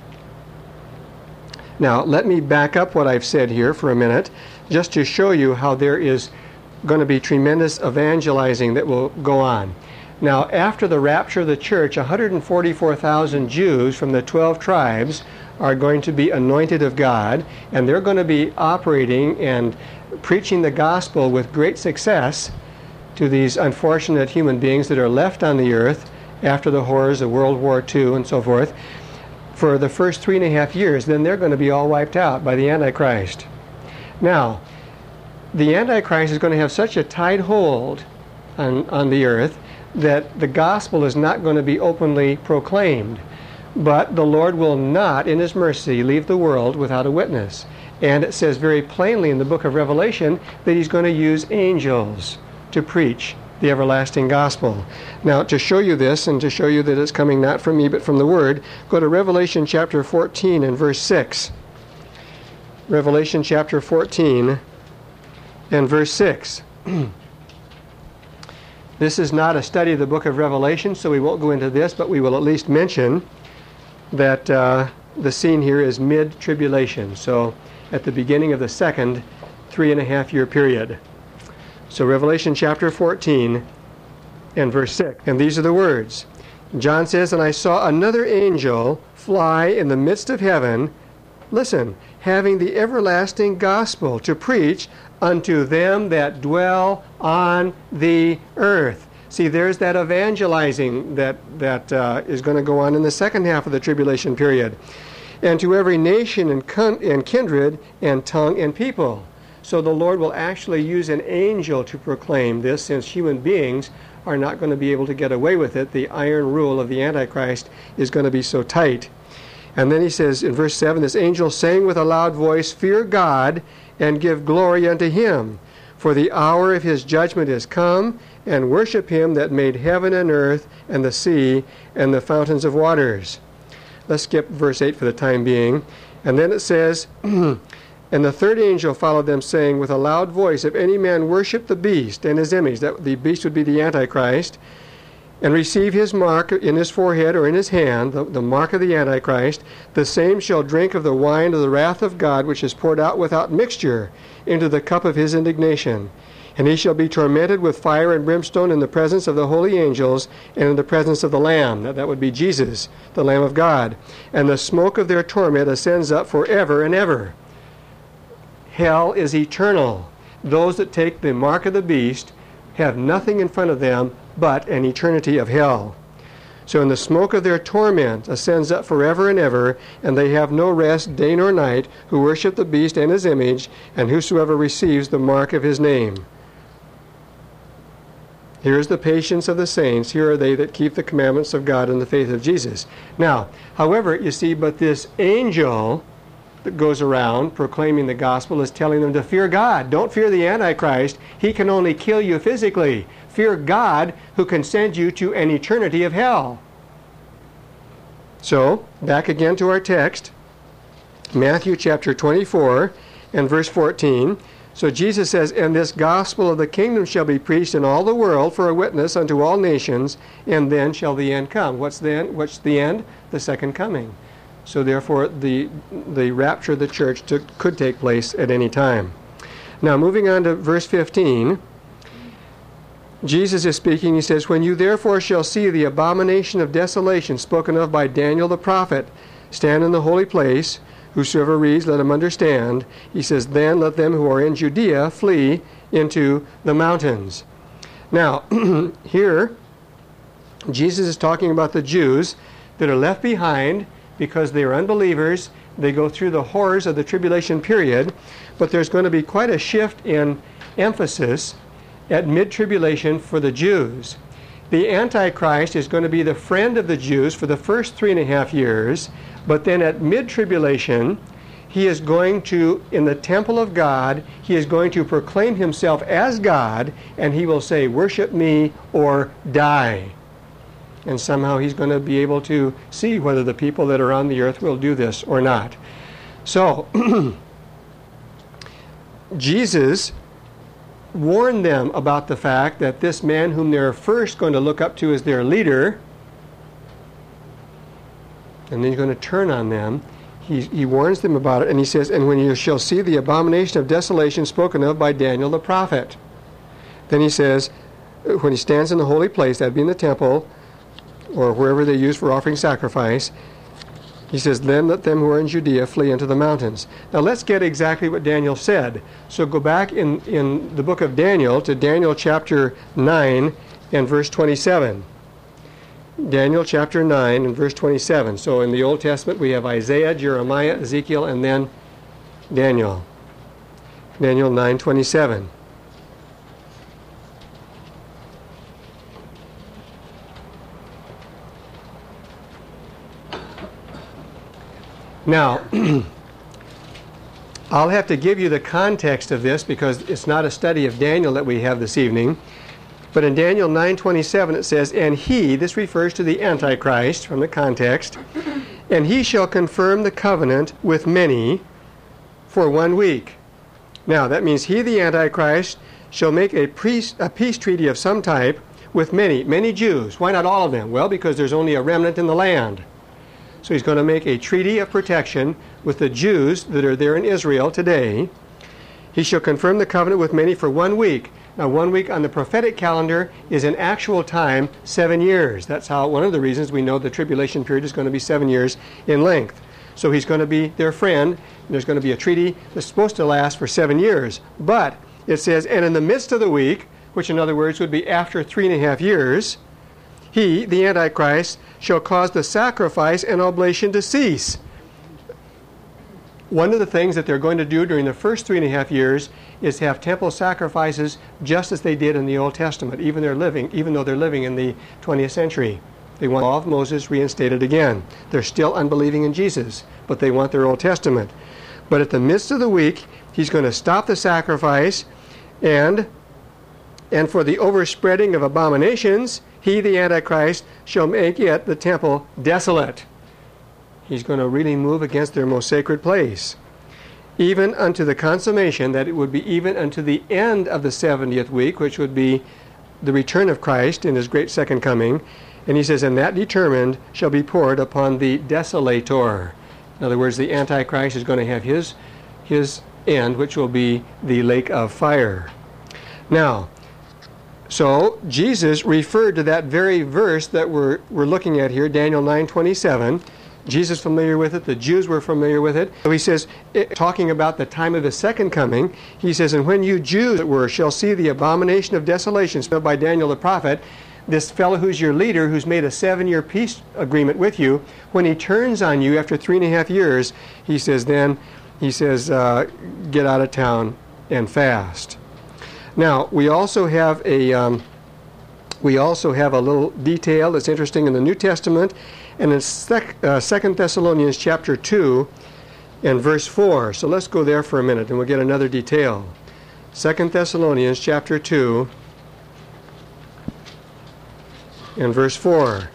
Now, let me back up what I've said here for a minute, just to show you how there is going to be tremendous evangelizing that will go on. Now, after the rapture of the church, one hundred forty-four thousand Jews from the twelve tribes are going to be anointed of God, and they're going to be operating and preaching the gospel with great success to these unfortunate human beings that are left on the earth after the horrors of World War Two and so forth, for the first three and a half years. Then they're going to be all wiped out by the Antichrist. Now, the Antichrist is going to have such a tight hold on, on the earth that the gospel is not going to be openly proclaimed. But the Lord will not, in his mercy, leave the world without a witness. And it says very plainly in the book of Revelation that he's going to use angels to preach the everlasting gospel. Now, to show you this, and to show you that it's coming not from me but from the Word, go to Revelation chapter fourteen and verse six. Revelation chapter fourteen and verse six. This is not a study of the book of Revelation, so we won't go into this, but we will at least mention that uh, the scene here is mid-tribulation. So at the beginning of the second three and a half year period. So Revelation chapter fourteen and verse six. And these are the words. John says, "And I saw another angel fly in the midst of heaven," listen, "having the everlasting gospel to preach unto them that dwell on the earth." See, there's that evangelizing that, that uh, is going to go on in the second half of the tribulation period. "And to every nation and, con- and kindred and tongue and people." So the Lord will actually use an angel to proclaim this, since human beings are not going to be able to get away with it. The iron rule of the Antichrist is going to be so tight. And then he says in verse seven, "This angel sang with a loud voice, Fear God, and give glory unto him, for the hour of his judgment is come, and worship him that made heaven and earth and the sea and the fountains of waters." Let's skip verse eight for the time being. And then it says, "And the third angel followed them, saying with a loud voice, If any man worship the beast and his image," that the beast would be the Antichrist, "and receive his mark in his forehead or in his hand," the, the mark of the Antichrist, "the same shall drink of the wine of the wrath of God, which is poured out without mixture into the cup of his indignation. And he shall be tormented with fire and brimstone in the presence of the holy angels and in the presence of the Lamb." That, that would be Jesus, the Lamb of God. "And the smoke of their torment ascends up forever and ever." Hell is eternal. Those that take the mark of the beast have nothing in front of them but an eternity of hell. So "in the smoke of their torment ascends up forever and ever, and they have no rest day nor night, who worship the beast and his image, and whosoever receives the mark of his name." Here is the patience of the saints. Here are they that keep the commandments of God and the faith of Jesus. Now, however, you see, but this angel that goes around proclaiming the gospel is telling them to fear God. Don't fear the Antichrist. He can only kill you physically. Fear God, who can send you to an eternity of hell. So, back again to our text, Matthew chapter twenty-four and verse fourteen. So Jesus says, "And this gospel of the kingdom shall be preached in all the world for a witness unto all nations, and then shall the end come." What's then? What's the end? The second coming. So therefore, the the rapture of the church took, could take place at any time. Now, moving on to verse fifteen, Jesus is speaking. He says, "When you therefore shall see the abomination of desolation spoken of by Daniel the prophet stand in the holy place, whosoever reads, let him understand." He says, "Then let them who are in Judea flee into the mountains." Now, here, Jesus is talking about the Jews that are left behind because they are unbelievers. They go through the horrors of the tribulation period, but there's going to be quite a shift in emphasis at mid-tribulation for the Jews. The Antichrist is going to be the friend of the Jews for the first three and a half years, but then at mid-tribulation, he is going to, in the temple of God, he is going to proclaim himself as God, and he will say, "Worship me or die." And somehow he's going to be able to see whether the people that are on the earth will do this or not. So, Jesus warned them about the fact that this man whom they're first going to look up to as their leader, and then he's going to turn on them, he, he warns them about it, and he says, "And when you shall see the abomination of desolation spoken of by Daniel the prophet." Then he says, when he stands in the holy place, that'd be in the temple, or wherever they use for offering sacrifice, he says, "Then let them who are in Judea flee into the mountains." Now let's get exactly what Daniel said. So go back in, in the book of Daniel to Daniel chapter nine and verse twenty-seven. Daniel chapter nine and verse twenty-seven. So in the Old Testament we have Isaiah, Jeremiah, Ezekiel, and then Daniel. Daniel nine twenty-seven. Now, I'll have to give you the context of this because it's not a study of Daniel that we have this evening. But in Daniel nine twenty-seven it says, "And he," this refers to the Antichrist from the context, "and he shall confirm the covenant with many for one week." Now, that means he, the Antichrist, shall make a peace, a peace treaty of some type with many, many Jews. Why not all of them? Well, because there's only a remnant in the land. So he's going to make a treaty of protection with the Jews that are there in Israel today. He shall confirm the covenant with many for one week. Now, one week on the prophetic calendar is in actual time seven years. That's how one of the reasons we know the tribulation period is going to be seven years in length. So he's going to be their friend. There's going to be a treaty that's supposed to last for seven years. But it says, and in the midst of the week, which in other words would be after three and a half years, he, the Antichrist, shall cause the sacrifice and oblation to cease. One of the things that they're going to do during the first three and a half years is have temple sacrifices just as they did in the Old Testament, even they're living, even though they're living in the twentieth century. They want the law of Moses reinstated again. They're still unbelieving in Jesus, but they want their Old Testament. But at the midst of the week, he's going to stop the sacrifice, and and for the overspreading of abominations, he, the Antichrist, shall make yet the temple desolate. He's going to really move against their most sacred place. Even unto the consummation, that it would be even unto the end of the seventieth week, which would be the return of Christ in his great second coming. And he says, and that determined shall be poured upon the desolator. In other words, the Antichrist is going to have his, his end, which will be the lake of fire. Now, so Jesus referred to that very verse that we're, we're looking at here, Daniel nine twenty-seven. Jesus familiar with it, the Jews were familiar with it. So he says, it, talking about the time of his second coming, he says, and when you Jews that were shall see the abomination of desolation spoken by Daniel the prophet, this fellow who's your leader, who's made a seven-year peace agreement with you, when he turns on you after three and a half years, he says, then, he says, uh, get out of town and fast. Now, we also have a, um, we also have a little detail that's interesting in the New Testament, and in sec, uh, Second Thessalonians chapter two and verse four. So let's go there for a minute and we'll get another detail. Second Thessalonians chapter two and verse four.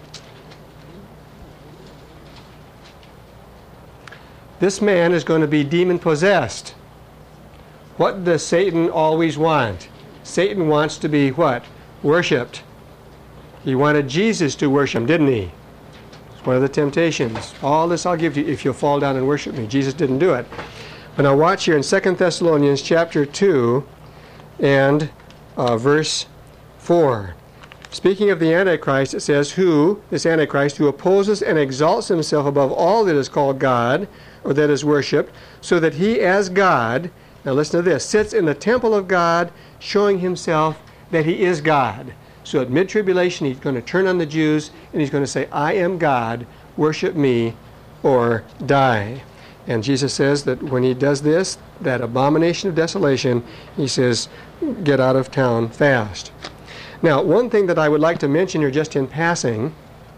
This man is going to be demon-possessed. What does Satan always want? Satan wants to be what? Worshipped. He wanted Jesus to worship him, didn't he? It's one of the temptations. All this I'll give you if you'll fall down and worship me. Jesus didn't do it. But now watch here in Second Thessalonians chapter two and uh, verse four. Speaking of the Antichrist, it says, who, this Antichrist, who opposes and exalts himself above all that is called God, or that is worshipped, so that he as God, now listen to this, sits in the temple of God, showing himself that he is God. So at mid-tribulation, he's going to turn on the Jews, and he's going to say, I am God, worship me, or die. And Jesus says that when he does this, that abomination of desolation, he says, get out of town fast. Now, one thing that I would like to mention here just in passing,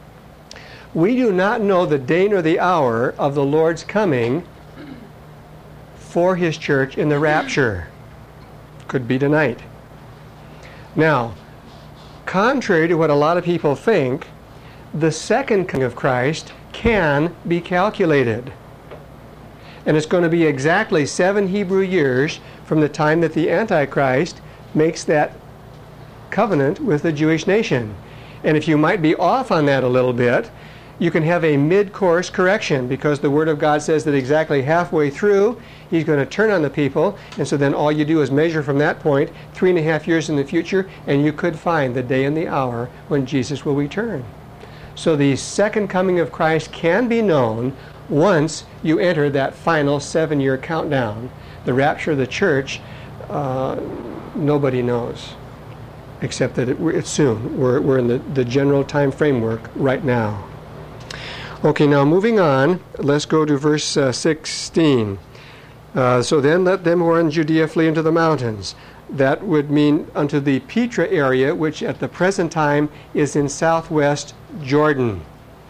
we do not know the day nor the hour of the Lord's coming for his church in the rapture. Could be tonight. Now, contrary to what a lot of people think, the second coming of Christ can be calculated. And it's going to be exactly seven Hebrew years from the time that the Antichrist makes that covenant with the Jewish nation. And if you might be off on that a little bit, you can have a mid-course correction, because the Word of God says that exactly halfway through, he's going to turn on the people, and so then all you do is measure from that point three and a half years in the future, and you could find the day and the hour when Jesus will return. So the second coming of Christ can be known once you enter that final seven-year countdown. The rapture of the church, uh, nobody knows, except that it, it's soon. We're, we're in the, the general time framework right now. Okay, now moving on, let's go to verse uh, sixteen. Uh, so then let them who are in Judea flee into the mountains. That would mean unto the Petra area, which at the present time is in southwest Jordan.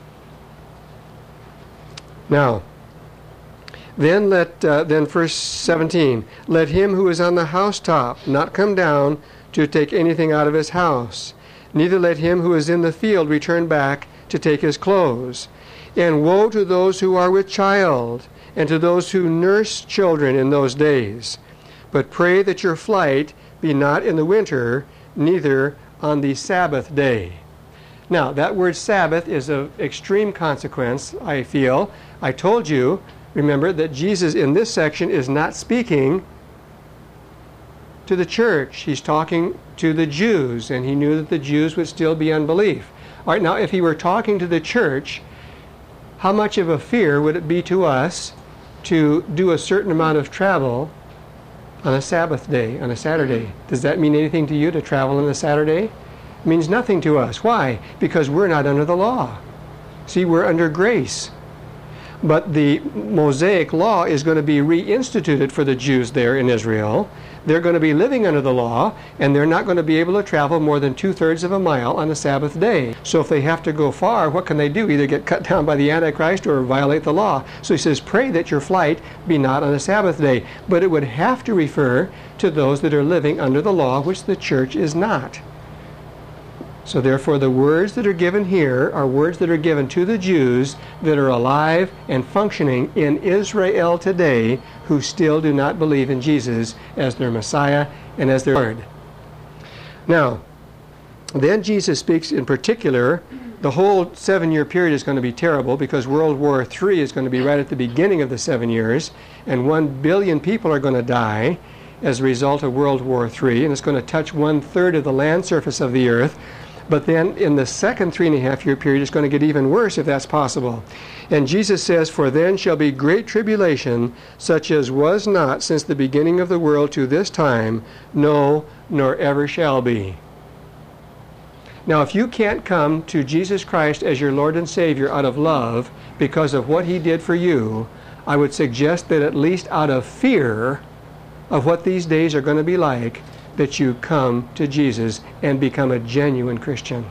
Now, then let uh, then verse seventeen, let him who is on the housetop not come down to take anything out of his house, neither let him who is in the field return back to take his clothes. And woe to those who are with child, and to those who nurse children in those days. But pray that your flight be not in the winter, neither on the Sabbath day. Now, that word Sabbath is of extreme consequence, I feel. I told you, remember, that Jesus in this section is not speaking to the church. He's talking to the Jews, and he knew that the Jews would still be unbelief. All right, now, if he were talking to the church, how much of a fear would it be to us to do a certain amount of travel on a Sabbath day, on a Saturday? Does that mean anything to you to travel on a Saturday? It means nothing to us. Why? Because we're not under the law. See, we're under grace. But the Mosaic law is going to be reinstituted for the Jews there in Israel. They're going to be living under the law, and they're not going to be able to travel more than two-thirds of a mile on a Sabbath day. So if they have to go far, what can they do? Either get cut down by the Antichrist or violate the law. So he says, pray that your flight be not on a Sabbath day. But it would have to refer to those that are living under the law, which the church is not. So therefore, the words that are given here are words that are given to the Jews that are alive and functioning in Israel today, who still do not believe in Jesus as their Messiah and as their Lord. Now, then Jesus speaks in particular. The whole seven-year period is going to be terrible, because World War Three is going to be right at the beginning of the seven years, and one billion people are going to die as a result of World War Three, and it's going to touch one-third of the land surface of the earth. But then in the second three and a half year period, it's going to get even worse, if that's possible. And Jesus says, for then shall be great tribulation, such as was not since the beginning of the world to this time, no, nor ever shall be. Now, if you can't come to Jesus Christ as your Lord and Savior out of love because of what he did for you, I would suggest that at least out of fear of what these days are going to be like, that you come to Jesus and become a genuine Christian.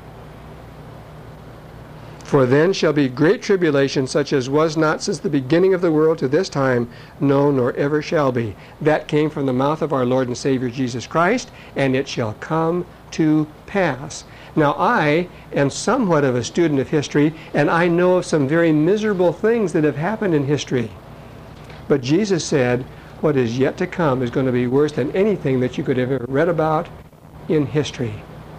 For then shall be great tribulation, such as was not since the beginning of the world to this time, no, nor ever shall be. That came from the mouth of our Lord and Savior Jesus Christ, and it shall come to pass. Now, I am somewhat of a student of history, and I know of some very miserable things that have happened in history. But Jesus said, what is yet to come is going to be worse than anything that you could have ever read about in history.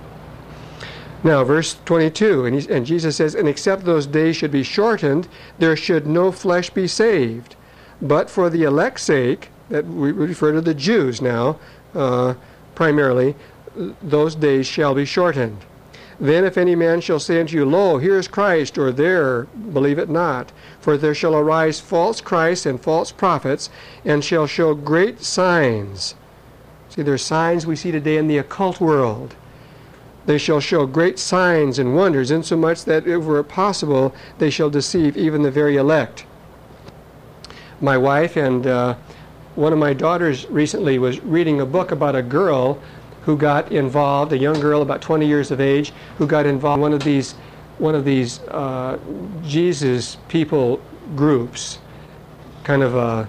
Now, verse twenty-two, and, he, and Jesus says, and except those days should be shortened, there should no flesh be saved. But for the elect's sake, that we refer to the Jews now, uh, primarily, those days shall be shortened. Then if any man shall say unto you, lo, here is Christ, or there, believe it not. For there shall arise false Christs and false prophets, and shall show great signs. See, there's signs we see today in the occult world. They shall show great signs and wonders, insomuch that if it were possible, they shall deceive even the very elect. My wife and uh, one of my daughters recently was reading a book about a girl who got involved, a young girl about twenty years of age, who got involved in one of these, one of these uh, Jesus people groups, kind of a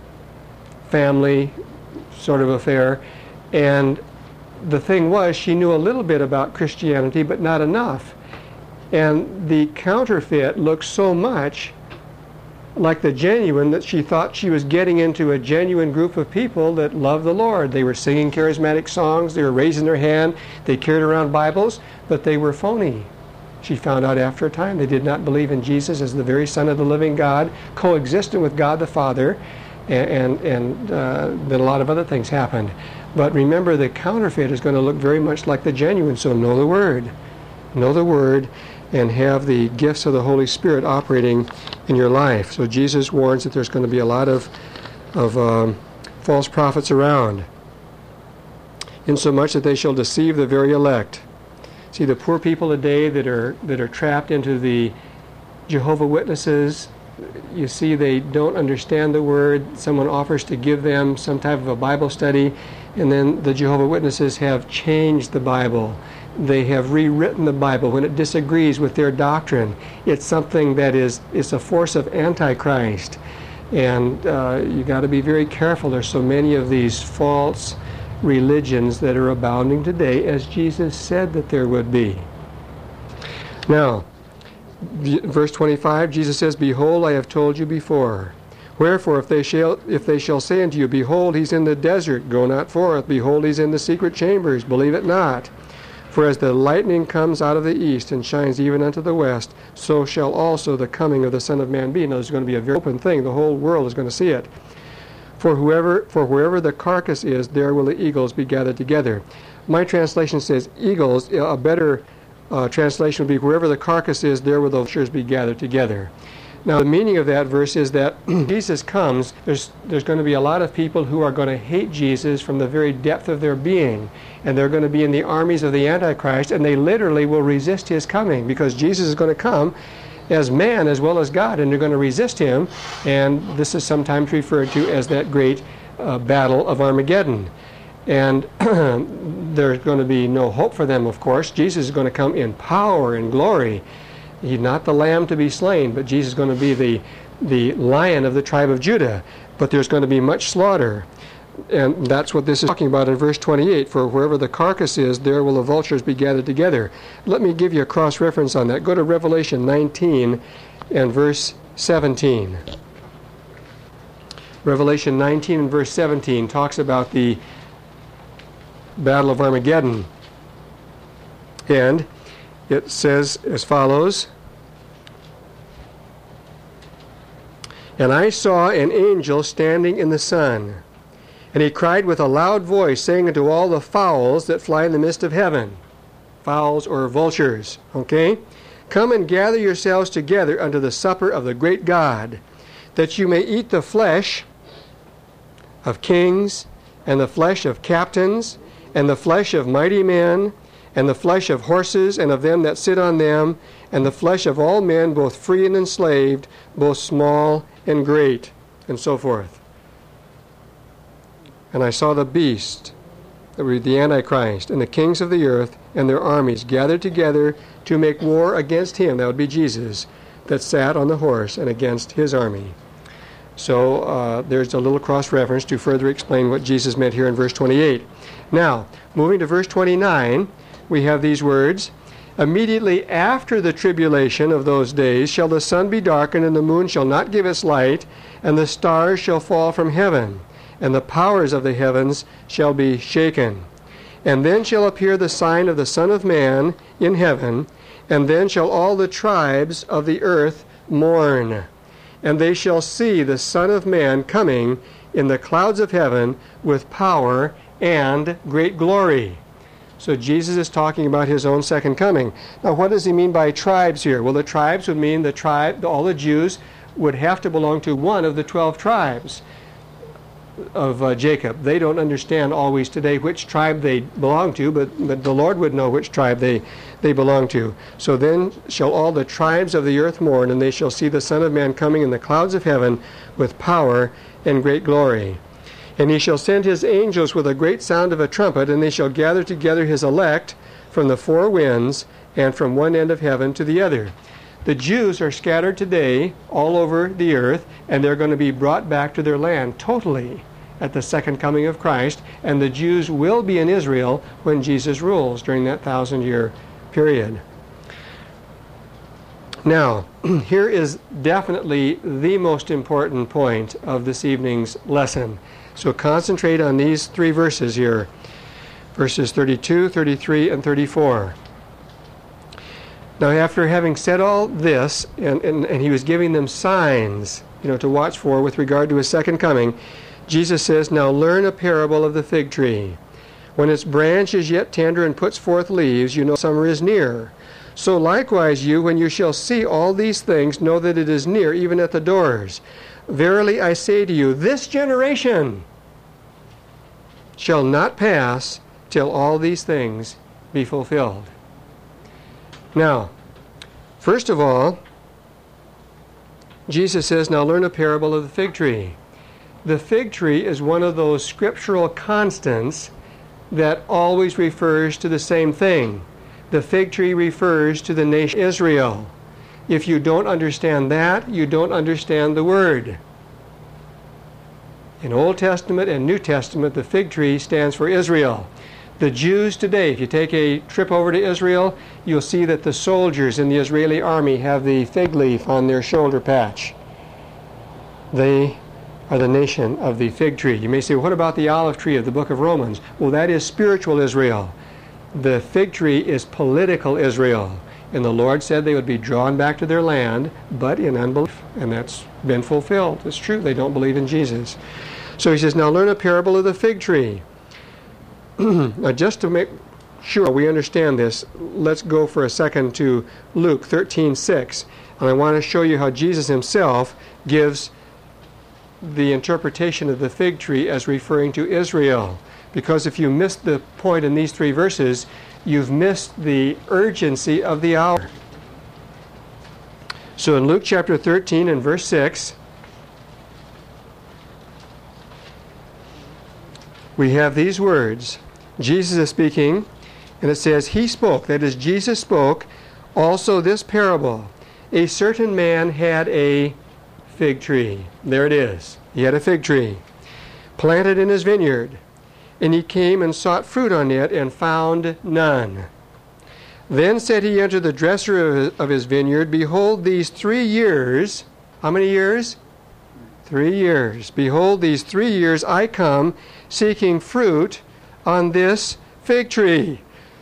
family sort of affair. And the thing was, she knew a little bit about Christianity, but not enough. And the counterfeit looked so much like the genuine that she thought she was getting into a genuine group of people that loved the Lord. They were singing charismatic songs, they were raising their hand, they carried around Bibles, but they were phony. She found out after a time they did not believe in Jesus as the very Son of the living God, coexistent with God the Father, and, and, and uh, then a lot of other things happened. But remember, the counterfeit is going to look very much like the genuine, so know the Word. Know the Word and have the gifts of the Holy Spirit operating in your life. So Jesus warns that there's going to be a lot of, of um, false prophets around, insomuch that they shall deceive the very elect. See, the poor people today that are that are trapped into the Jehovah's Witnesses, you see, they don't understand the Word. Someone offers to give them some type of a Bible study, and then the Jehovah's Witnesses have changed the Bible. They have rewritten the Bible when it disagrees with their doctrine. It's something that is it's a force of Antichrist. And uh, you got to be very careful. There's so many of these false religions that are abounding today, as Jesus said that there would be. Now, verse twenty-five, Jesus says, behold, I have told you before. Wherefore, if they shall if they shall say unto you, behold, he's in the desert, go not forth. Behold, he's in the secret chambers, believe it not. For as the lightning comes out of the east and shines even unto the west, so shall also the coming of the Son of Man be. Now, there's going to be a very open thing. The whole world is going to see it. For whoever, for wherever the carcass is, there will the eagles be gathered together. My translation says eagles. A better uh, translation would be, wherever the carcass is, there will the vultures be gathered together. Now, the meaning of that verse is that Jesus comes, there's, there's going to be a lot of people who are going to hate Jesus from the very depth of their being. And they're going to be in the armies of the Antichrist, and they literally will resist his coming, because Jesus is going to come as man as well as God, and they're going to resist him. And this is sometimes referred to as that great uh, battle of Armageddon. And there's going to be no hope for them, of course. Jesus is going to come in power and glory. He's not the lamb to be slain, but Jesus is going to be the, the lion of the tribe of Judah. But there's going to be much slaughter. And that's what this is talking about in verse twenty-eight. For wherever the carcass is, there will the vultures be gathered together. Let me give you a cross-reference on that. Go to Revelation nineteen and verse seventeen. Revelation nineteen and verse seventeen talks about the Battle of Armageddon. And it says as follows: And I saw an angel standing in the sun, and he cried with a loud voice, saying unto all the fowls that fly in the midst of heaven, fowls or vultures, okay? Come and gather yourselves together unto the supper of the great God, that you may eat the flesh of kings, and the flesh of captains, and the flesh of mighty men, and the flesh of horses, and of them that sit on them, and the flesh of all men, both free and enslaved, both small and great, and so forth. And I saw the beast, the Antichrist, and the kings of the earth, and their armies gathered together to make war against him, that would be Jesus, that sat on the horse, and against his army. So uh, there's a little cross-reference to further explain what Jesus meant here in verse twenty-eight. Now, moving to verse twenty-nine, we have these words: Immediately after the tribulation of those days shall the sun be darkened, and the moon shall not give its light, and the stars shall fall from heaven, and the powers of the heavens shall be shaken. And then shall appear the sign of the Son of Man in heaven, and then shall all the tribes of the earth mourn. And they shall see the Son of Man coming in the clouds of heaven with power and great glory. So Jesus is talking about his own second coming. Now, what does he mean by tribes here? Well, the tribes would mean the tribe, all the Jews would have to belong to one of the twelve tribes of uh, Jacob. They don't understand always today which tribe they belong to, but, but the Lord would know which tribe they, they belong to. So then shall all the tribes of the earth mourn, and they shall see the Son of Man coming in the clouds of heaven with power and great glory. And he shall send his angels with a great sound of a trumpet, and they shall gather together his elect from the four winds, and from one end of heaven to the other. The Jews are scattered today all over the earth, and they're going to be brought back to their land totally at the second coming of Christ, and the Jews will be in Israel when Jesus rules during that thousand-year period. Now, here is definitely the most important point of this evening's lesson. So concentrate on these three verses here, verses thirty-two, thirty-three, and thirty-four. Now, after having said all this, and, and, and he was giving them signs, you know, to watch for with regard to his second coming, Jesus says, Now learn a parable of the fig tree. When its branch is yet tender and puts forth leaves, you know summer is near. So likewise you, when you shall see all these things, know that it is near, even at the doors. Verily I say to you, this generation shall not pass till all these things be fulfilled. Now, first of all, Jesus says, now learn a parable of the fig tree. The fig tree is one of those scriptural constants that always refers to the same thing. The fig tree refers to the nation Israel. If you don't understand that, you don't understand the word. In Old Testament and New Testament, the fig tree stands for Israel. The Jews today, if you take a trip over to Israel, you'll see that the soldiers in the Israeli army have the fig leaf on their shoulder patch. They are the nation of the fig tree. You may say, what about the olive tree of the book of Romans? Well, that is spiritual Israel. The fig tree is political Israel. And the Lord said they would be drawn back to their land, but in unbelief. And that's been fulfilled. It's true. They don't believe in Jesus. So he says, now learn a parable of the fig tree. Now just to make sure we understand this, let's go for a second to Luke thirteen six. And I want to show you how Jesus himself gives the interpretation of the fig tree as referring to Israel. Because if you miss the point in these three verses, you've missed the urgency of the hour. So in Luke chapter thirteen and verse six, we have these words. Jesus is speaking, and it says, he spoke, that is, Jesus spoke, also this parable. A certain man had a fig tree. There it is. He had a fig tree planted in his vineyard, and he came and sought fruit on it and found none. Then said he unto the dresser of his vineyard, behold, these three years, how many years? Three years. Behold, these three years I come seeking fruit on this fig tree,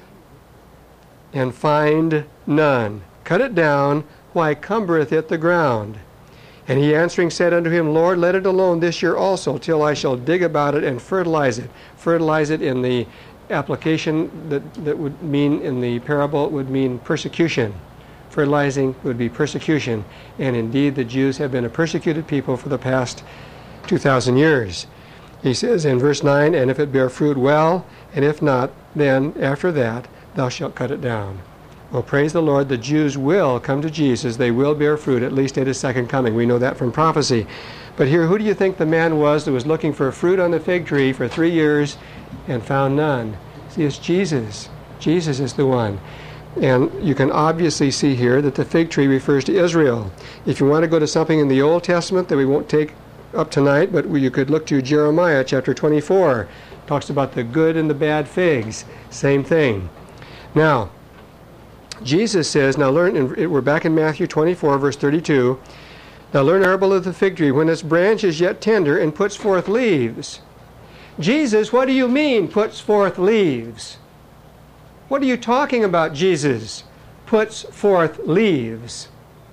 and find none. Cut it down, why cumbereth it the ground? And he answering said unto him, Lord, let it alone this year also, till I shall dig about it and fertilize it. Fertilize it in the application that, that would mean, in the parable, it would mean persecution. Fertilizing would be persecution. And indeed, the Jews have been a persecuted people for the past two thousand years. He says in verse nine, and if it bear fruit, well, and if not, then after that thou shalt cut it down. Well, praise the Lord, the Jews will come to Jesus. They will bear fruit, at least at his second coming. We know that from prophecy. But here, who do you think the man was that was looking for fruit on the fig tree for three years and found none? See, it's Jesus. Jesus is the one. And you can obviously see here that the fig tree refers to Israel. If you want to go to something in the Old Testament that we won't take up tonight, but you could look to Jeremiah chapter twenty-four. Talks about the good and the bad figs. Same thing. Now, Jesus says, now learn, and we're back in Matthew twenty-four, verse thirty-two. Now learn the parable of the fig tree. When its branch is yet tender and puts forth leaves. Jesus, what do you mean, puts forth leaves? What are you talking about, Jesus? Puts forth leaves.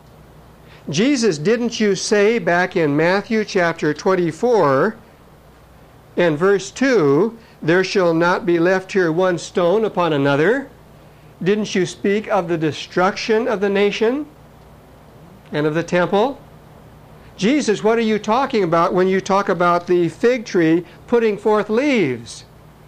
Jesus, didn't you say back in Matthew chapter twenty-four and verse two, there shall not be left here one stone upon another? Didn't you speak of the destruction of the nation and of the temple? Jesus, what are you talking about when you talk about the fig tree putting forth leaves?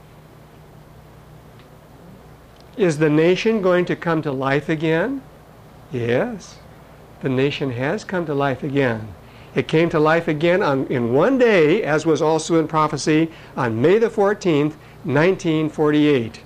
Is the nation going to come to life again? Yes. The nation has come to life again. It came to life again on, in one day, as was also in prophecy, on May the fourteenth, nineteen forty-eight.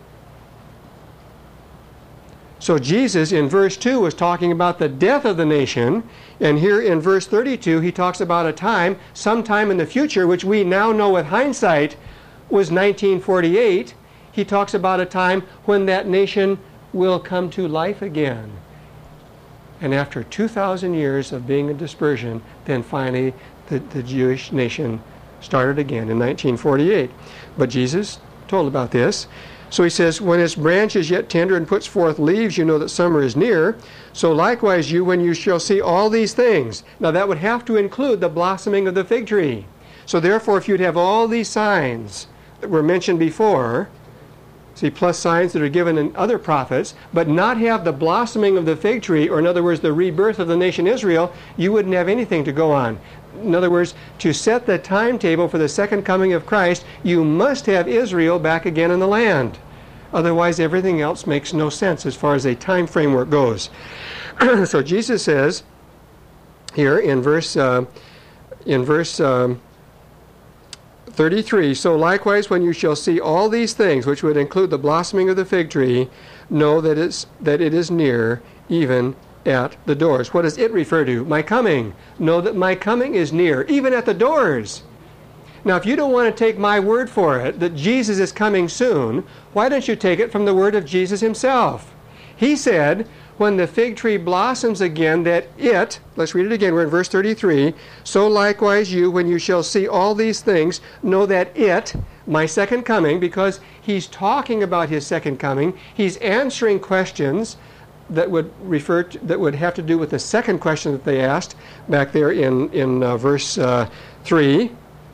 So Jesus in verse two was talking about the death of the nation, and here in verse thirty-two he talks about a time, sometime in the future, which we now know with hindsight was nineteen forty-eight. He talks about a time when that nation will come to life again. And after two thousand years of being in dispersion, then finally the, the Jewish nation started again in nineteen forty-eight. But Jesus told about this. So he says, when its branch is yet tender and puts forth leaves, you know that summer is near. So likewise you, when you shall see all these things. Now that would have to include the blossoming of the fig tree. So therefore, if you'd have all these signs that were mentioned before, see, plus signs that are given in other prophets, but not have the blossoming of the fig tree, or in other words, the rebirth of the nation Israel, you wouldn't have anything to go on. In other words, to set the timetable for the second coming of Christ, you must have Israel back again in the land. Otherwise, everything else makes no sense as far as a time framework goes. So Jesus says here in verse uh, in verse um, thirty-three, so likewise when you shall see all these things, which would include the blossoming of the fig tree, know that it's that it is near, even at the doors. What does it refer to? My coming. Know that my coming is near, even at the doors. Now, if you don't want to take my word for it, that Jesus is coming soon, why don't you take it from the word of Jesus himself? He said, when the fig tree blossoms again, that it, let's read it again, we're in verse thirty-three, so likewise you, when you shall see all these things, know that it, my second coming, because he's talking about his second coming, he's answering questions that would refer to, that would have to do with the second question that they asked back there in, in uh, verse uh, three.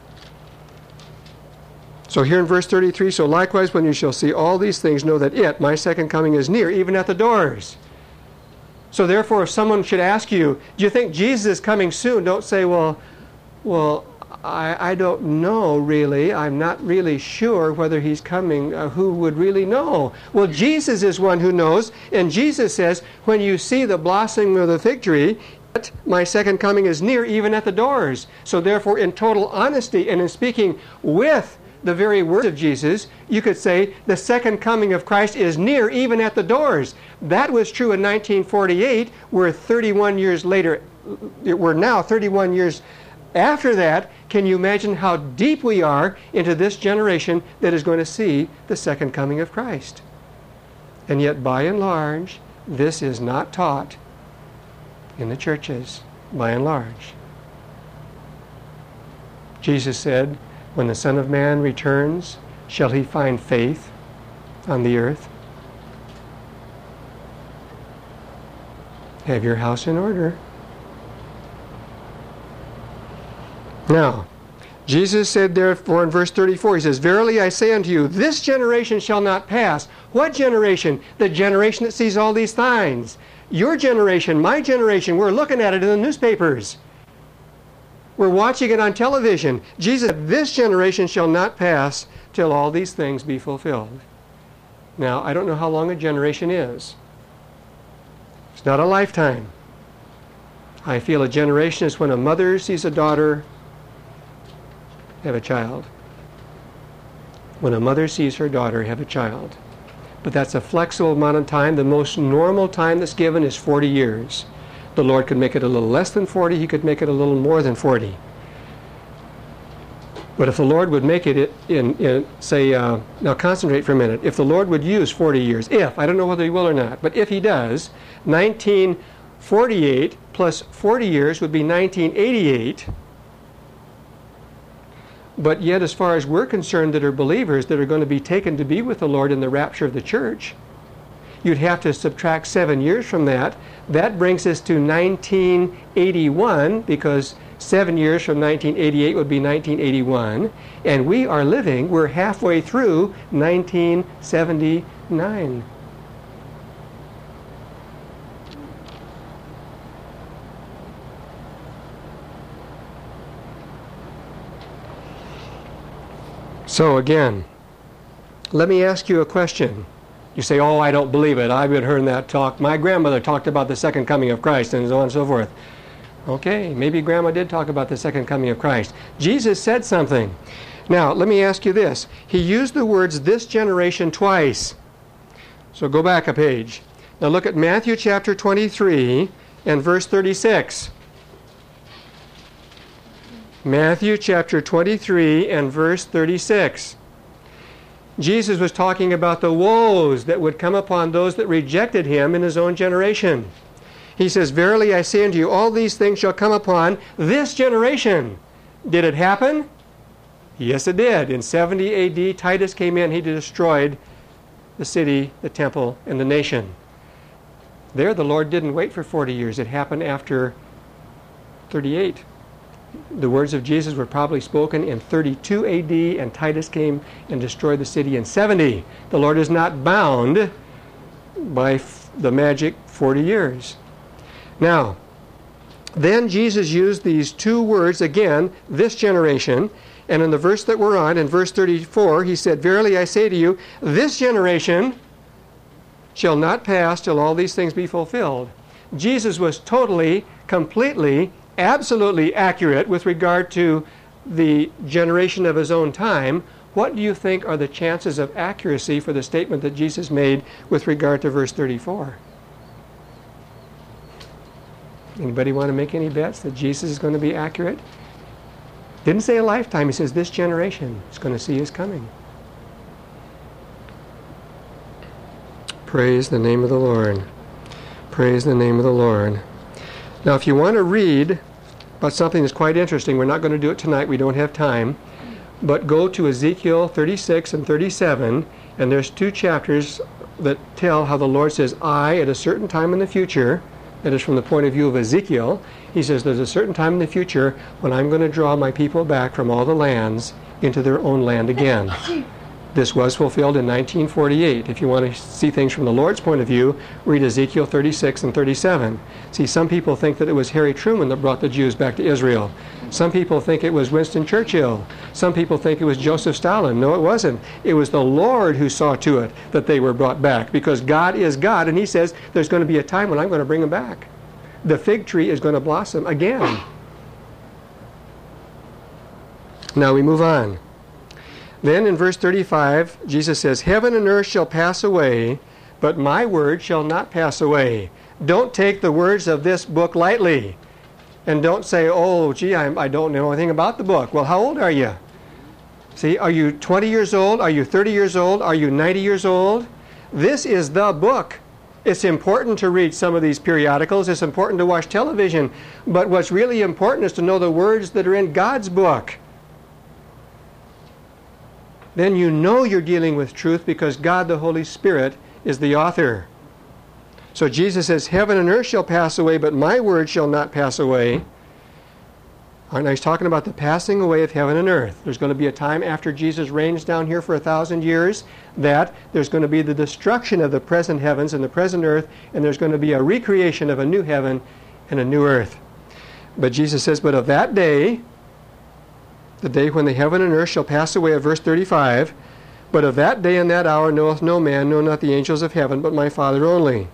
So here in verse thirty-three, so likewise when you shall see all these things, know that it, my second coming, is near, even at the doors. So therefore, if someone should ask you, do you think Jesus is coming soon? Don't say, well, well, I, I don't know really. I'm not really sure whether he's coming. Uh, who would really know? Well, Jesus is one who knows. And Jesus says, when you see the blossoming of the fig tree, my second coming is near, even at the doors. So therefore, in total honesty and in speaking with the very words of Jesus, you could say the second coming of Christ is near, even at the doors. That was true in nineteen forty-eight. We're thirty-one years later. We're now thirty-one years after that. Can you imagine how deep we are into this generation that is going to see the second coming of Christ? And yet, by and large, this is not taught in the churches, by and large. Jesus said, when the Son of Man returns, shall he find faith on the earth? Have your house in order. Now, Jesus said therefore in verse thirty-four, he says, verily I say unto you, this generation shall not pass. What generation? The generation that sees all these signs. Your generation, my generation, we're looking at it in the newspapers. We're watching it on television. Jesus said, this generation shall not pass till all these things be fulfilled. Now, I don't know how long a generation is. It's not a lifetime. I feel a generation is when a mother sees a daughter have a child. When a mother sees her daughter have a child. But that's a flexible amount of time. The most normal time that's given is forty years. The Lord could make it a little less than forty. He could make it a little more than forty. But if the Lord would make it in, in say, uh, now concentrate for a minute. If the Lord would use forty years, if, I don't know whether he will or not, but if he does, nineteen forty-eight plus forty years would be nineteen eighty-eight. But yet, as far as we're concerned that are believers that are going to be taken to be with the Lord in the rapture of the church, you'd have to subtract seven years from that. That brings us to nineteen eighty-one, because seven years from nineteen eighty-eight would be nineteen eighty-one. And we are living, we're halfway through nineteen seventy-nine. So again, let me ask you a question. You say, oh, I don't believe it. I've been hearing that talk. My grandmother talked about the second coming of Christ, and so on and so forth. Okay, maybe Grandma did talk about the second coming of Christ. Jesus said something. Now, let me ask you this. He used the words this generation twice. So go back a page. Now look at Matthew chapter twenty-three and verse thirty-six. Matthew chapter twenty-three and verse thirty-six. Jesus was talking about the woes that would come upon those that rejected him in his own generation. He says, verily I say unto you, all these things shall come upon this generation. Did it happen? Yes, it did. In seventy A D, Titus came in. He destroyed the city, the temple, and the nation. There, the Lord didn't wait for forty years. It happened after thirty-eight. The words of Jesus were probably spoken in thirty-two A D, and Titus came and destroyed the city in seventy. The Lord is not bound by f- the magic forty years. Now, then Jesus used these two words again, this generation, and in the verse that we're on, in verse thirty-four, he said, verily I say to you, this generation shall not pass till all these things be fulfilled. Jesus was totally, completely, absolutely accurate with regard to the generation of his own time. What do you think are the chances of accuracy for the statement that Jesus made with regard to verse thirty-four? Anybody want to make any bets that Jesus is going to be accurate? Didn't say a lifetime. He says this generation is going to see his coming. Praise the name of the Lord. Praise the name of the Lord. Now, if you want to read about something that's quite interesting, we're not going to do it tonight. We don't have time. But go to Ezekiel thirty-six and thirty-seven, and there's two chapters that tell how the Lord says, I, at a certain time in the future, that is from the point of view of Ezekiel, he says there's a certain time in the future when I'm going to draw my people back from all the lands into their own land again. This was fulfilled in nineteen forty-eight. If you want to see things from the Lord's point of view, read Ezekiel thirty-six and thirty-seven. See, some people think that it was Harry Truman that brought the Jews back to Israel. Some people think it was Winston Churchill. Some people think it was Joseph Stalin. No, it wasn't. It was the Lord who saw to it that they were brought back, because God is God, and he says there's going to be a time when I'm going to bring them back. The fig tree is going to blossom again. Now we move on. Then in verse thirty-five, Jesus says, heaven and earth shall pass away, but my word shall not pass away. Don't take the words of this book lightly. And don't say, oh, gee, I, I don't know anything about the book. Well, how old are you? See, are you twenty years old? Are you thirty years old? Are you ninety years old? This is the book. It's important to read some of these periodicals. It's important to watch television. But what's really important is to know the words that are in God's book. Then you know you're dealing with truth, because God the Holy Spirit is the author. So Jesus says, heaven and earth shall pass away, but my word shall not pass away. And he's talking about the passing away of heaven and earth. There's going to be a time after Jesus reigns down here for a thousand years that there's going to be the destruction of the present heavens and the present earth, and there's going to be a recreation of a new heaven and a new earth. But Jesus says, but of that day, the day when the heaven and earth shall pass away, of verse thirty-five, but of that day and that hour knoweth no man, no, not the angels of heaven, but my Father only.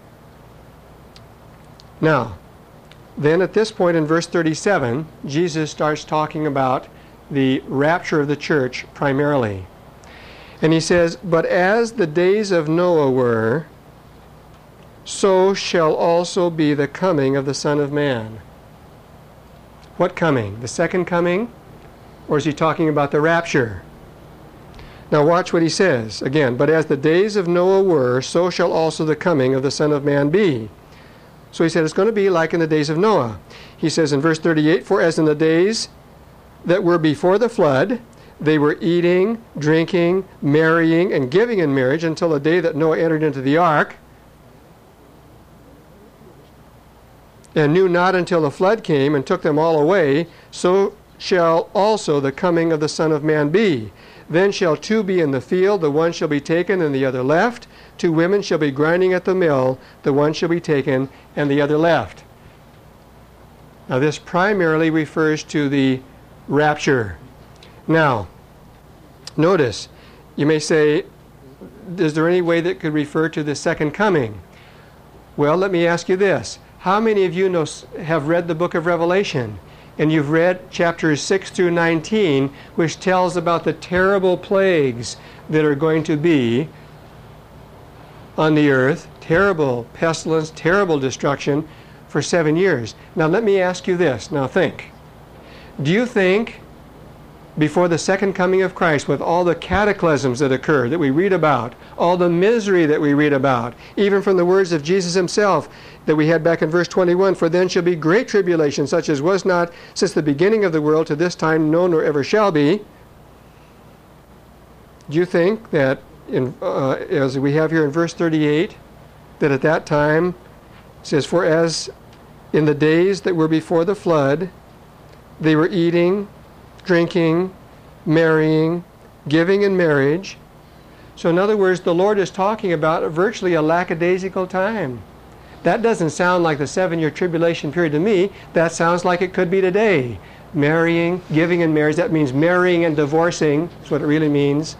Now, then at this point in verse thirty-seven, Jesus starts talking about the rapture of the church primarily. And he says, but as the days of Noah were, so shall also be the coming of the Son of Man. What coming? The second coming? Or is he talking about the rapture? Now watch what he says. Again, but as the days of Noah were, so shall also the coming of the Son of Man be. So he said it's going to be like in the days of Noah. He says in verse thirty-eight, for as in the days that were before the flood, they were eating, drinking, marrying, and giving in marriage until the day that Noah entered into the ark, and knew not until the flood came and took them all away, so shall also the coming of the Son of Man be. Then shall two be in the field, the one shall be taken and the other left. Two women shall be grinding at the mill, the one shall be taken and the other left. Now this primarily refers to the rapture. Now, notice, you may say, is there any way that could refer to the second coming? Well, let me ask you this. How many of you know, have read the book of Revelation? And you've read chapters six through nineteen, which tells about the terrible plagues that are going to be on the earth, terrible pestilence, terrible destruction for seven years. Now let me ask you this. Now think. Do you think before the second coming of Christ, with all the cataclysms that occur that we read about, all the misery that we read about, even from the words of Jesus himself that we had back in verse twenty-one, for then shall be great tribulation, such as was not since the beginning of the world to this time, no, nor ever shall be. Do you think that, in, uh, as we have here in verse thirty-eight, that at that time, it says, for as in the days that were before the flood, they were eating, drinking, marrying, giving in marriage. So in other words, the Lord is talking about virtually a lackadaisical time. That doesn't sound like the seven-year tribulation period to me. That sounds like it could be today. Marrying, giving in marriage, that means marrying and divorcing. That's what it really means.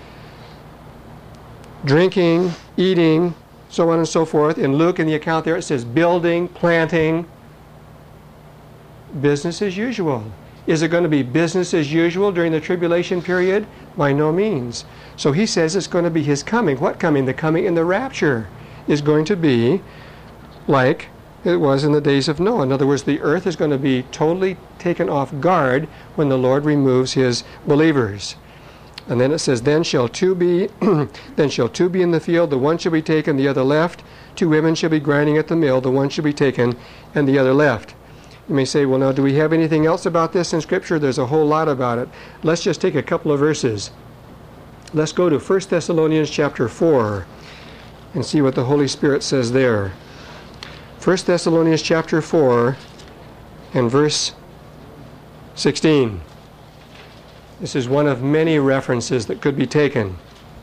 Drinking, eating, so on and so forth. In Luke, in the account there, it says building, planting. Business as usual. Is it going to be business as usual during the tribulation period? By no means. So he says it's going to be his coming. What coming? The coming in the rapture is going to be like it was in the days of Noah. In other words, the earth is going to be totally taken off guard when the Lord removes his believers. And then it says, then shall two be then shall two be in the field, the one shall be taken, the other left. Two women shall be grinding at the mill, the one shall be taken, and the other left. You may say, well, now, do we have anything else about this in Scripture? There's a whole lot about it. Let's just take a couple of verses. Let's go to First Thessalonians chapter four and see what the Holy Spirit says there. First Thessalonians chapter four and verse sixteen. This is one of many references that could be taken.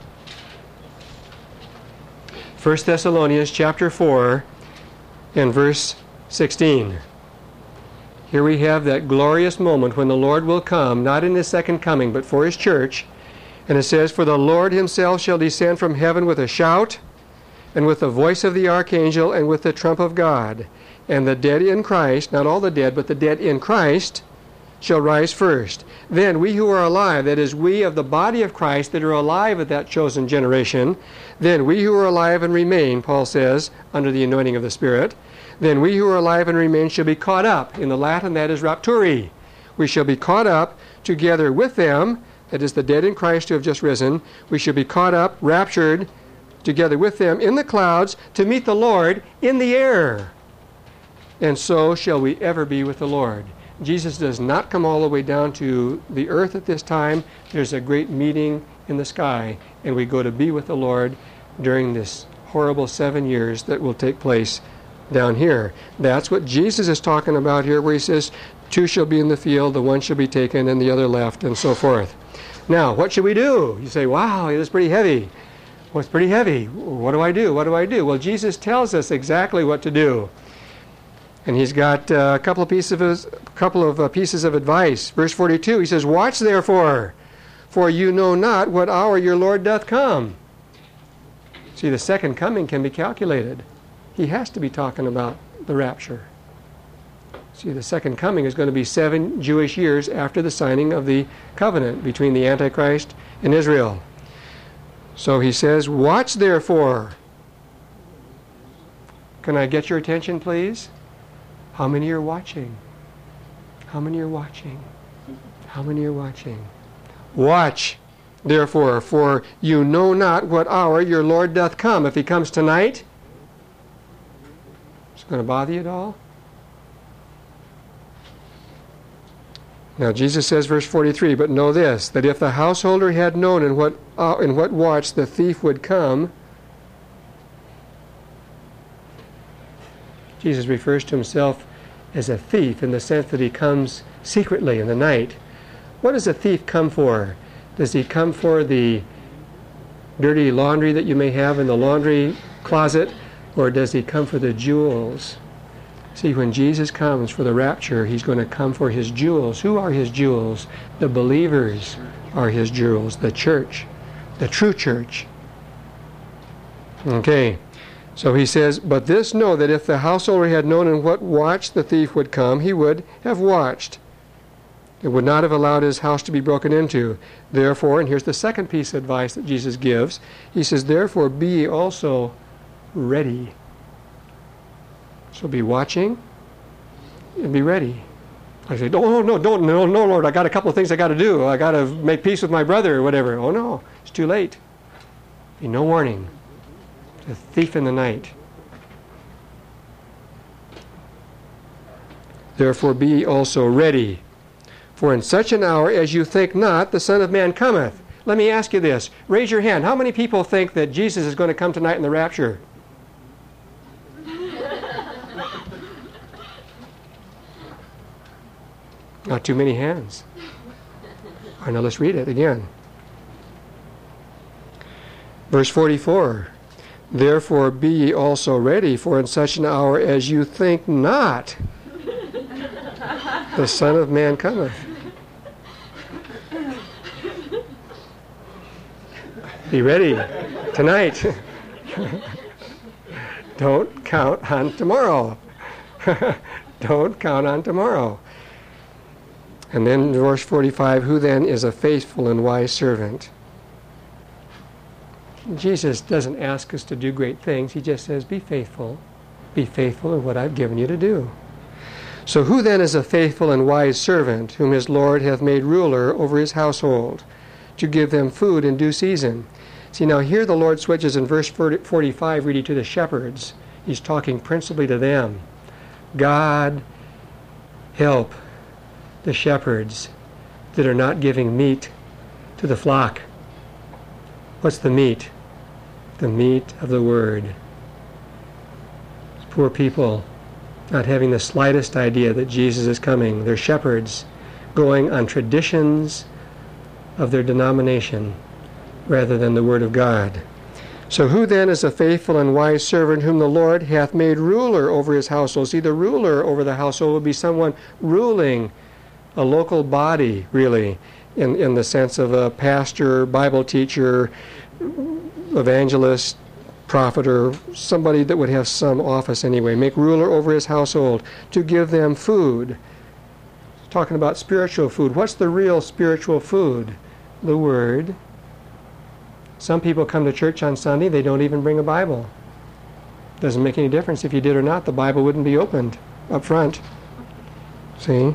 First Thessalonians chapter four and verse sixteen. Here we have that glorious moment when the Lord will come, not in his second coming, but for his church. And it says, for the Lord himself shall descend from heaven with a shout, and with the voice of the archangel, and with the trump of God. And the dead in Christ, not all the dead, but the dead in Christ, shall rise first. Then we who are alive, that is, we of the body of Christ that are alive at that chosen generation, then we who are alive and remain, Paul says, under the anointing of the Spirit, then we who are alive and remain shall be caught up. In the Latin, that is rapturi. We shall be caught up together with them, that is, the dead in Christ who have just risen. We shall be caught up, raptured, together with them in the clouds to meet the Lord in the air. And so shall we ever be with the Lord. Jesus does not come all the way down to the earth at this time. There's a great meeting in the sky, and we go to be with the Lord during this horrible seven years that will take place down here. That's what Jesus is talking about here, where he says, two shall be in the field, the one shall be taken, and the other left, and so forth. Now, what should we do? You say, wow, that's pretty heavy. Well, it's pretty heavy. What do I do? What do I do? Well, Jesus tells us exactly what to do. And he's got uh, a couple of pieces of, his, couple of uh, pieces of advice. Verse forty-two, he says, watch therefore, for you know not what hour your Lord doth come. See, the second coming can be calculated. He has to be talking about the rapture. See, the second coming is going to be seven Jewish years after the signing of the covenant between the Antichrist and Israel. So he says, watch therefore. Can I get your attention, please? How many are watching? How many are watching? How many are watching? Watch, therefore, for you know not what hour your Lord doth come. If he comes tonight, is it going to bother you at all? Now Jesus says, verse forty-three, but know this, that if the householder had known in what, uh, in what watch the thief would come, Jesus refers to himself as a thief in the sense that he comes secretly in the night. What does a thief come for? Does he come for the dirty laundry that you may have in the laundry closet, or does he come for the jewels? See, when Jesus comes for the rapture, he's going to come for his jewels. Who are his jewels? The believers are his jewels, the church, the true church. Okay. So he says, but this know that if the householder had known in what watch the thief would come, he would have watched. It would not have allowed his house to be broken into. Therefore, and here's the second piece of advice that Jesus gives, he says, therefore be ye also ready. So be watching and be ready. I say, oh, no, don't, no, no, Lord, I got a couple of things I got to do. I got to make peace with my brother or whatever. Oh, no, it's too late. Be no warning. A thief in the night. Therefore be also ready, for in such an hour as you think not, the Son of Man cometh. Let me ask you this. Raise your hand. How many people think that Jesus is going to come tonight in the rapture? Not too many hands. All right, now let's read it again. Verse forty-four. Therefore be ye also ready, for in such an hour as you think not, the Son of Man cometh. Be ready tonight. Don't count on tomorrow. Don't count on tomorrow. And then verse forty-five, who then is a faithful and wise servant? Jesus doesn't ask us to do great things. He just says, be faithful. Be faithful in what I've given you to do. So who then is a faithful and wise servant, whom his Lord hath made ruler over his household, to give them food in due season? See, now here the Lord switches in verse forty-five really to the shepherds. He's talking principally to them. God, help the shepherds that are not giving meat to the flock. What's the meat? The meat of the Word. Poor people not having the slightest idea that Jesus is coming. They're shepherds going on traditions of their denomination rather than the Word of God. So who then is a faithful and wise servant whom the Lord hath made ruler over his household? See, the ruler over the household would be someone ruling a local body, really, in, in the sense of a pastor, Bible teacher, evangelist, prophet, or somebody that would have some office anyway. Make ruler over his household, to give them food. Talking about spiritual food. What's the real spiritual food? The Word. Some people come to church on Sunday, they don't even bring a Bible. Doesn't make any difference if you did or not. The Bible wouldn't be opened up front. See?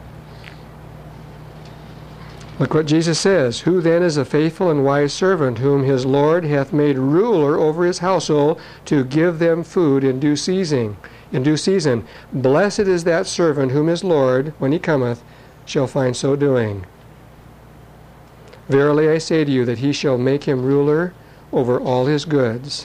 Look what Jesus says. Who then is a faithful and wise servant, whom his Lord hath made ruler over his household, to give them food in due season? In due season. Blessed is that servant whom his Lord, when he cometh, shall find so doing. Verily I say to you that he shall make him ruler over all his goods.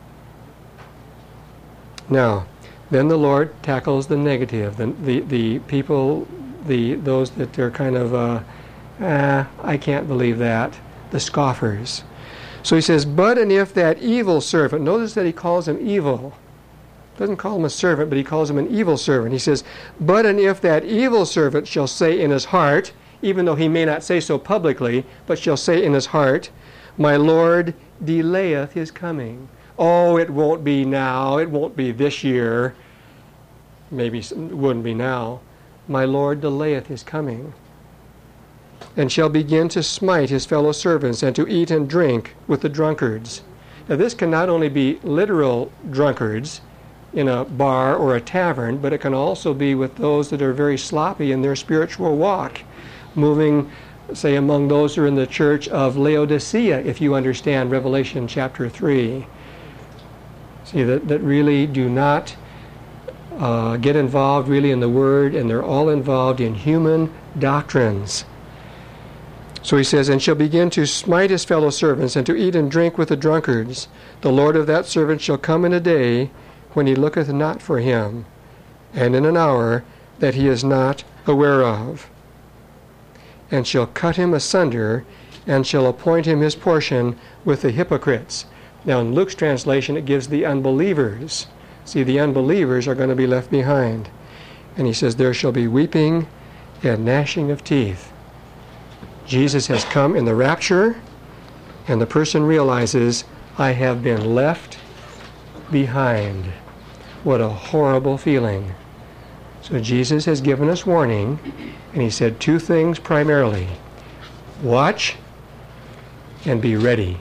Now, then the Lord tackles the negative, the the, the people, the those that are kind of, uh, ah, I can't believe that, the scoffers. So he says, but and if that evil servant, notice that he calls him evil. Doesn't call him a servant, but he calls him an evil servant. He says, but and if that evil servant shall say in his heart, even though he may not say so publicly, but shall say in his heart, my Lord delayeth his coming. Oh, it won't be now. It won't be this year. Maybe it wouldn't be now. My Lord delayeth his coming. And shall begin to smite his fellow servants, and to eat and drink with the drunkards. Now this can not only be literal drunkards in a bar or a tavern, but it can also be with those that are very sloppy in their spiritual walk, moving, say, among those who are in the church of Laodicea, if you understand Revelation chapter three. See, that, that really do not uh, get involved really in the Word, and they're all involved in human doctrines. So he says, and shall begin to smite his fellow servants, and to eat and drink with the drunkards. The Lord of that servant shall come in a day when he looketh not for him, and in an hour that he is not aware of, and shall cut him asunder, and shall appoint him his portion with the hypocrites. Now in Luke's translation it gives the unbelievers. See, the unbelievers are going to be left behind. And he says, there shall be weeping and gnashing of teeth. Jesus has come in the rapture, and the person realizes, I have been left behind. What a horrible feeling. So Jesus has given us warning, and he said two things primarily. Watch and be ready.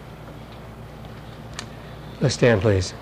Let's stand, please.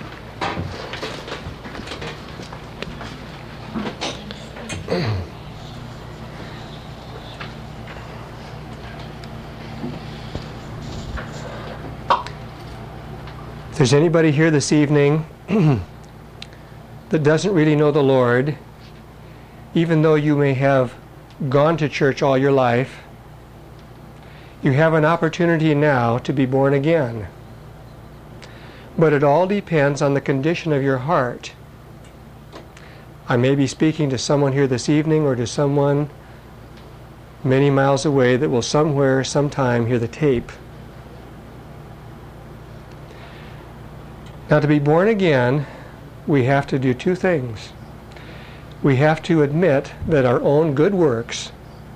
If there's anybody here this evening that doesn't really know the Lord, even though you may have gone to church all your life, you have an opportunity now to be born again. But it all depends on the condition of your heart. I may be speaking to someone here this evening, or to someone many miles away that will somewhere, sometime hear the tape. Now, to be born again, we have to do two things. We have to admit that our own good works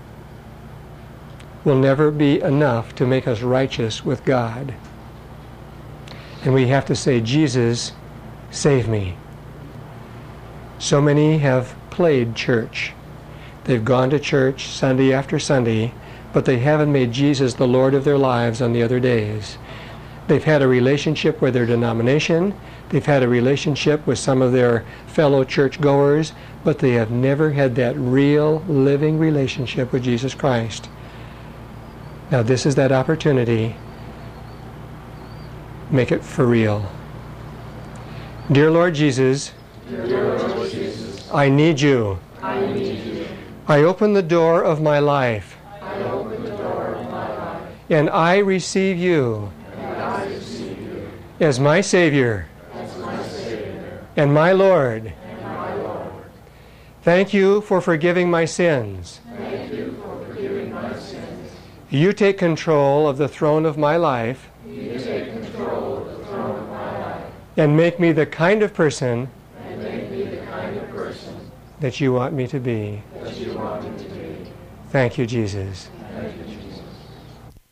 will never be enough to make us righteous with God. And we have to say, Jesus, save me. So many have played church. They've gone to church Sunday after Sunday, but they haven't made Jesus the Lord of their lives on the other days. They've had a relationship with their denomination. They've had a relationship with some of their fellow churchgoers, but they have never had that real, living relationship with Jesus Christ. Now, this is that opportunity Make it for real. Dear Lord Jesus, Dear Lord Jesus, I need you. I need you. I open the door of my life, I open the door of my life, and I receive you and I receive you as my Savior as my Savior and my Lord. and my Lord. Thank you for forgiving my sins. Thank you for forgiving my sins. You take control of the throne of my life You take control of the throne of my life and make me the kind of person and make me the kind of person that you want me to be. that you want me to be. Thank you, Jesus. Thank you,